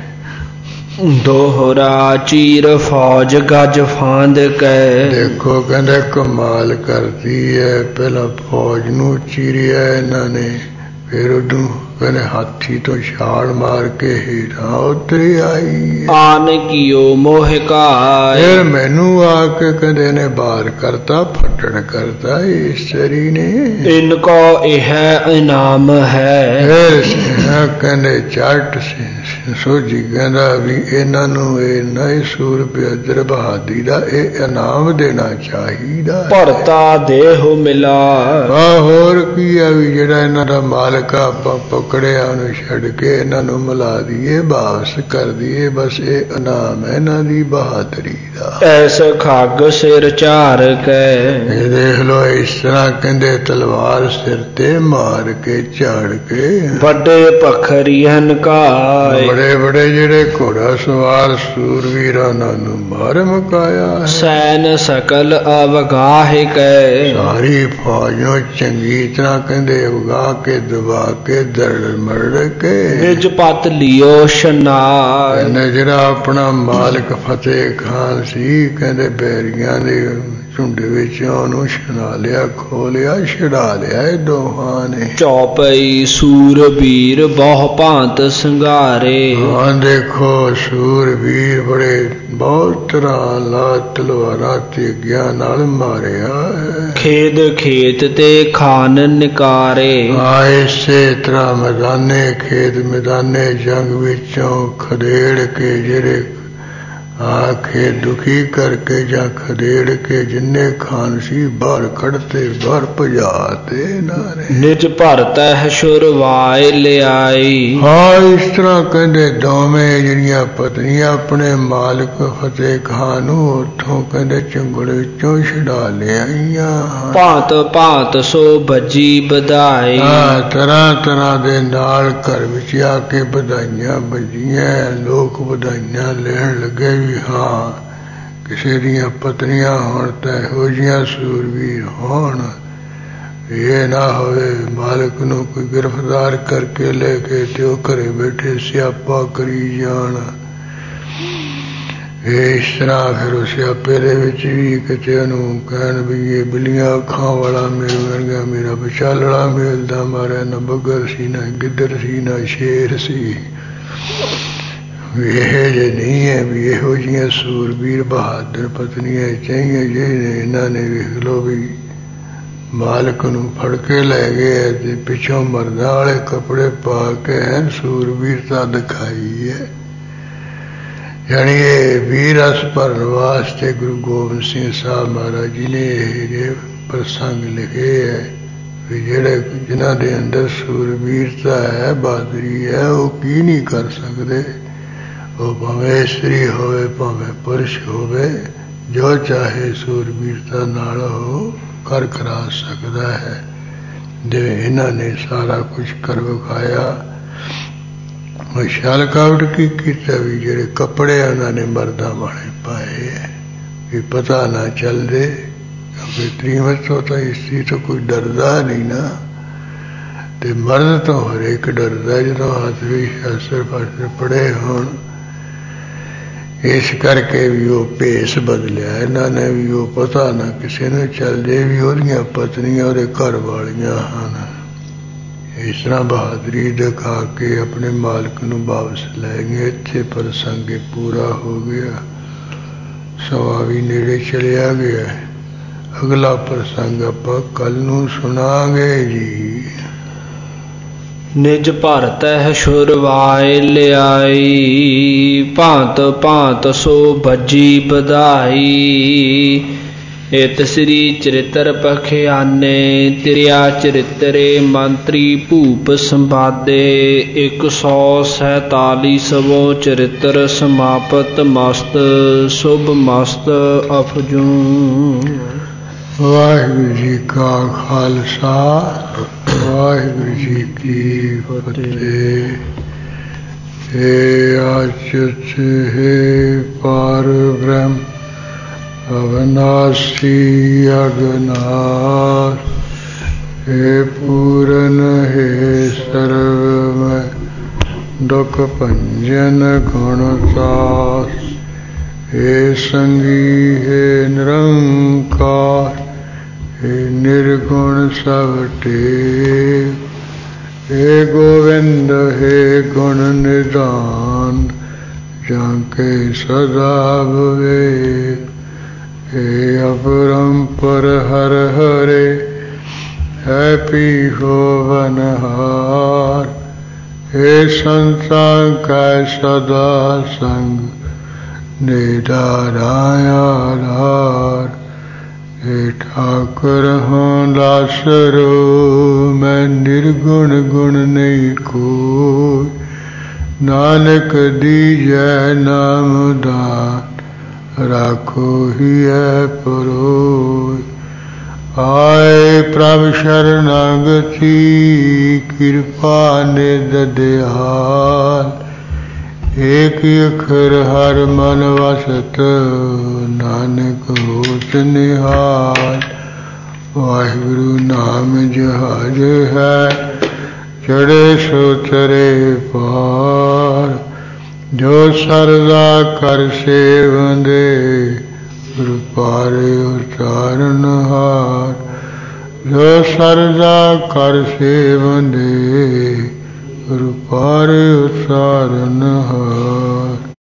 ਦੋਹਰਾ ਚੀਰ ਫੌਜ ਗੱਜ ਫਾਂਦ ਕੈ। ਦੇਖੋ ਕਹਿੰਦੇ ਕਮਾਲ ਕਰਦੀ ਹੈ। ਪਹਿਲਾਂ ਫੌਜ ਨੂੰ ਚੀਰਿਆ ਇਹਨਾਂ ਨੇ ਫਿਰ ਉਹਨੂੰ ਕਹਿੰਦੇ ਹਾਥੀ ਤੋਂ ਛਾਲ ਮਾਰ ਕੇ ਹੇਠਾਂ ਉਤਰੀ ਆਈ। ਆਨ ਕੀਓ ਮੋਹ ਕਾਇ। ਫਿਰ ਮੈਨੂੰ ਆ ਕੇ ਕਹਿੰਦੇ ਨੇ ਬਾਹਰ ਕਰਤਾ ਫੱਟਣ ਕਰਤਾ ਇਸਤਰੀ ਨੇ। ਇਨਕੋ ਇਹ ਇਨਾਮ ਹੈ। ਫਿਰ ਕਹਿੰਦੇ ਚੱਟ ਸੋਝੀ ਕਹਿੰਦਾ ਵੀ ਇਹਨਾਂ ਨੂੰ ਇਹ ਨਹੀਂ ਸੂਰਬੀਰ ਬਹਾਦਰੀ ਦਾ ਇਹ ਇਨਾਮ ਦੇਣਾ ਚਾਹੀਦਾ। ਭਰਤਾ ਦੇਹ ਮਿਲਾ। ਹੋਰ ਕੀ ਆ ਵੀ ਜਿਹੜਾ ਇਹਨਾਂ ਦਾ ਮਾਲਕ ਆਪਾਂ ਪਕੜਿਆ ਉਹਨੂੰ ਛੱਡ ਕੇ ਇਹਨਾਂ ਨੂੰ ਮਿਲਾ ਦਈਏ ਵਾਪਸ ਕਰ ਦਈਏ ਬਸ ਇਹ ਇਨਾਮ ਹੈ ਇਹਨਾਂ ਦੀ ਬਹਾਦਰੀ ਦਾ। ਐਸ ਖੱਗ ਸਿਰ ਝਾਰ ਕੇ। ਇਹ ਦੇਖ ਲੋ ਇਸ ਤਰ੍ਹਾਂ ਕਹਿੰਦੇ ਤਲਵਾਰ ਸਿਰ ਤੇ ਮਾਰ ਕੇ ਝਾੜ ਕੇ। ਵੱਡੇ ਪਖਰੀਹਨ ਕਾਇ। ਬੜੇ ਬੜੇ ਜਿਹੜੇ ਘੋੜਾ ਸਵਾਰ ਸੂਰਵੀਰਾਂ ਨੂੰ ਮਾਰ ਮੁਕਾਇਆ। ਸੈਨ ਸਕਲ ਅਵਗਾਹ ਕੈ। ਸਾਰੀ ਫੌਜ ਨੂੰ ਚੰਗੀ ਤਰ੍ਹਾਂ ਕਹਿੰਦੇ ਉਗਾ ਕੇ ਦਬਾ ਕੇ ਦਰੜ ਮਰੜ ਕੇ। ਨਿਜ ਪਤ ਲਿਓ ਸ਼ਨਾਰ। ਕਹਿੰਦੇ ਜਿਹੜਾ ਆਪਣਾ ਮਾਲਕ ਫਤਿਹ ਖਾਨ ਸੀ ਕਹਿੰਦੇ ਬੈਰੀਆਂ ਦੇ ਝੁੰਡ ਵਿੱਚ ਉਹਨੂੰ ਛਡਾ ਲਿਆ ਖੋ ਲਿਆ ਛਡਾ ਲਿਆ ਇਹ ਦੋਹਾਂ ਨੇ। ਚੌਪਈ ਸੂਰਬੀਰ ਬਹੁ ਭਾਂਤ ਸੰਘਾਰੇ। ਹਾਂ ਦੇਖੋ ਸੂਰਬੀਰ ਬੜੇ ਬਹੁਤ ਤਰ੍ਹਾਂ ਲਾ ਤਲਵਾਰਾਂ ਤੇਗਿਆਂ ਨਾਲ ਮਾਰਿਆ ਹੈ। ਖੇਦ ਖੇਤ ਤੇ ਖਾਨ ਨਿਕਾਰੇ। ਇਸੇ ਤਰ੍ਹਾਂ ਮੈਦਾਨੇ ਖੇਤ ਮੈਦਾਨੇ ਜੰਗ ਵਿੱਚੋਂ ਖਦੇੜ ਕੇ ਜਿਹੜੇ ਆਖੇ ਦੁਖੀ ਕਰਕੇ ਜਾਂ ਖਦੇੜ ਕੇ ਜਿੰਨੇ ਖਾਨ ਸੀ ਬਾਹਰ ਕੱਢਤੇ ਬਾਹਰ ਭਜਾਤੇ ਇਹਨਾਂ ਨੇ। ਨਿਜ ਭਰਤਹਿ ਸ਼ੁਰਵਾਏ ਲਿਆਈ। ਹਾਂ ਇਸ ਤਰ੍ਹਾਂ ਕਹਿੰਦੇ ਦੋਵੇਂ ਜਿਹੜੀਆਂ ਪਤਨੀਆਂ ਆਪਣੇ ਮਾਲਕ ਫਤਿਹ ਖਾਨ ਨੂੰ ਉੱਥੋਂ ਕਹਿੰਦੇ ਚੰਗੜ ਵਿੱਚੋਂ ਛਡਾ ਲਿਆਈਆਂ। ਭਾਂਤ ਭਾਂਤ ਸੋ ਭੱਜੀ ਵਧਾਈ। ਤਰ੍ਹਾਂ ਤਰ੍ਹਾਂ ਦੇ ਨਾਲ ਘਰ ਵਿੱਚ ਆ ਕੇ ਵਧਾਈਆਂ ਵੱਜੀਆਂ। ਲੋਕ ਵਧਾਈਆਂ ਲੈਣ ਲੱਗੇ ਵੀ ਹਾਂ ਕਿਸੇ ਦੀਆਂ ਪਤਨੀਆਂ ਹੋਣ ਤਾਂ ਇਹੋ ਜਿਹੀਆਂ ਸੂਰਬੀਰ ਹੋਣ। ਇਹ ਨਾ ਹੋਵੇ ਮਾਲਕ ਨੂੰ ਕੋਈ ਗ੍ਰਿਫਤਾਰ ਕਰਕੇ ਲੈ ਕੇ ਤੇ ਉਹ ਘਰੇ ਬੈਠੇ ਸਿਆਪਾ ਕਰੀ ਜਾਣ। इस तरह फिर उस आपे भी किसी कहन भी ये बिलियां अखां वाला मेरे वर्गा मेरा विचालड़ा मेलदा मारा न बगर सी न गिदर सी न शेर सी यह जे नहीं है भी यहो जियां सूरबीर बहादुर पत्नियां चाहिए जे इन्होंने वेख लो भी मालक नूं फड़ के लै गए पिछों मर्दां वाले कपड़े पा के हैं सूरबीरता दिखाई है। यानी ये वीर रस भरन वास्ते गुरु गोबिंद सिंह साहब महाराज जी ने ये प्रसंग लिखे है भी जेड़े जिन्हां दे अंदर सूरबीरता है बहादुरी है वो की नहीं कर सकते। वो भावें स्त्री होवे भावें पुरुष होवे जो चाहे सूरबीरता नाल हो कर करा सकता है। जिवें इन्हां ने सारा कुछ कर विखाया। विशाल कावट की किया भी जेड़े कपड़े उन्होंने मर्दा वाले पाए है भी पता ना चल दे क्योंकि त्रीमत तो स्त्री तो कोई डरदा नहीं ना ते मर्द तो हर एक डरदा जो हाथ भी शास्त्र पास्त्र पढ़े होण। इस करके भी वो भेस बदलिया इन्होंने भी वो पता ना किसी ने चल दे भी ओहदियां पत्नियां ओहदे घर वालियां हन। इस तरह बहादुरी दिखा के अपने मालिक नूं वापस लै गए। इत्थे प्रसंग पूरा हो गया। सवा भी नेड़े चलिया गया। अगला प्रसंग आपां कल नूं सुनांगे जी। निज भरतह शुरवाए लियाई भांत भांत सो भजी बधाई। इत श्री चरित्र पखियाने तिरिया चरित्रे मंत्री भूप संवादे 147 चरित्र समापत मस्त शुभ मस्त अफजू। वाहिगुरु जी का खालसा वाहिगुरु जी की फतेह। हे अच्युत हे पार ब्रह्म अविनाशी अगनाश हे पूरन हे सर्वमय दुख भंजन गुणसास हे संगी हे निरंकार हे निर्गुण सब टेक हे गोविंद हे गुण निधान जाके सदा विवेक। हे अपरंपर हर हरे है पीहो बनहार। हे संतां का सदा संग निधारायाधार। हे ठाकुर हों दासरो मैं निर्गुण गुण नहीं कोई। नानक दीजै नाम दान राखो ही है परोय। आए प्रभु शरणागति कृपा निध दयाल। एक अखर हर मन वसत नानक होत निहाल। वाहिगुरु नाम जहाज है चढ़े सो तरे पार। जो सरदा कर सेवंदे गुरु पारे उतारन हार। जो सरदा कर सेवंदे गुरु पारे उतारन हार।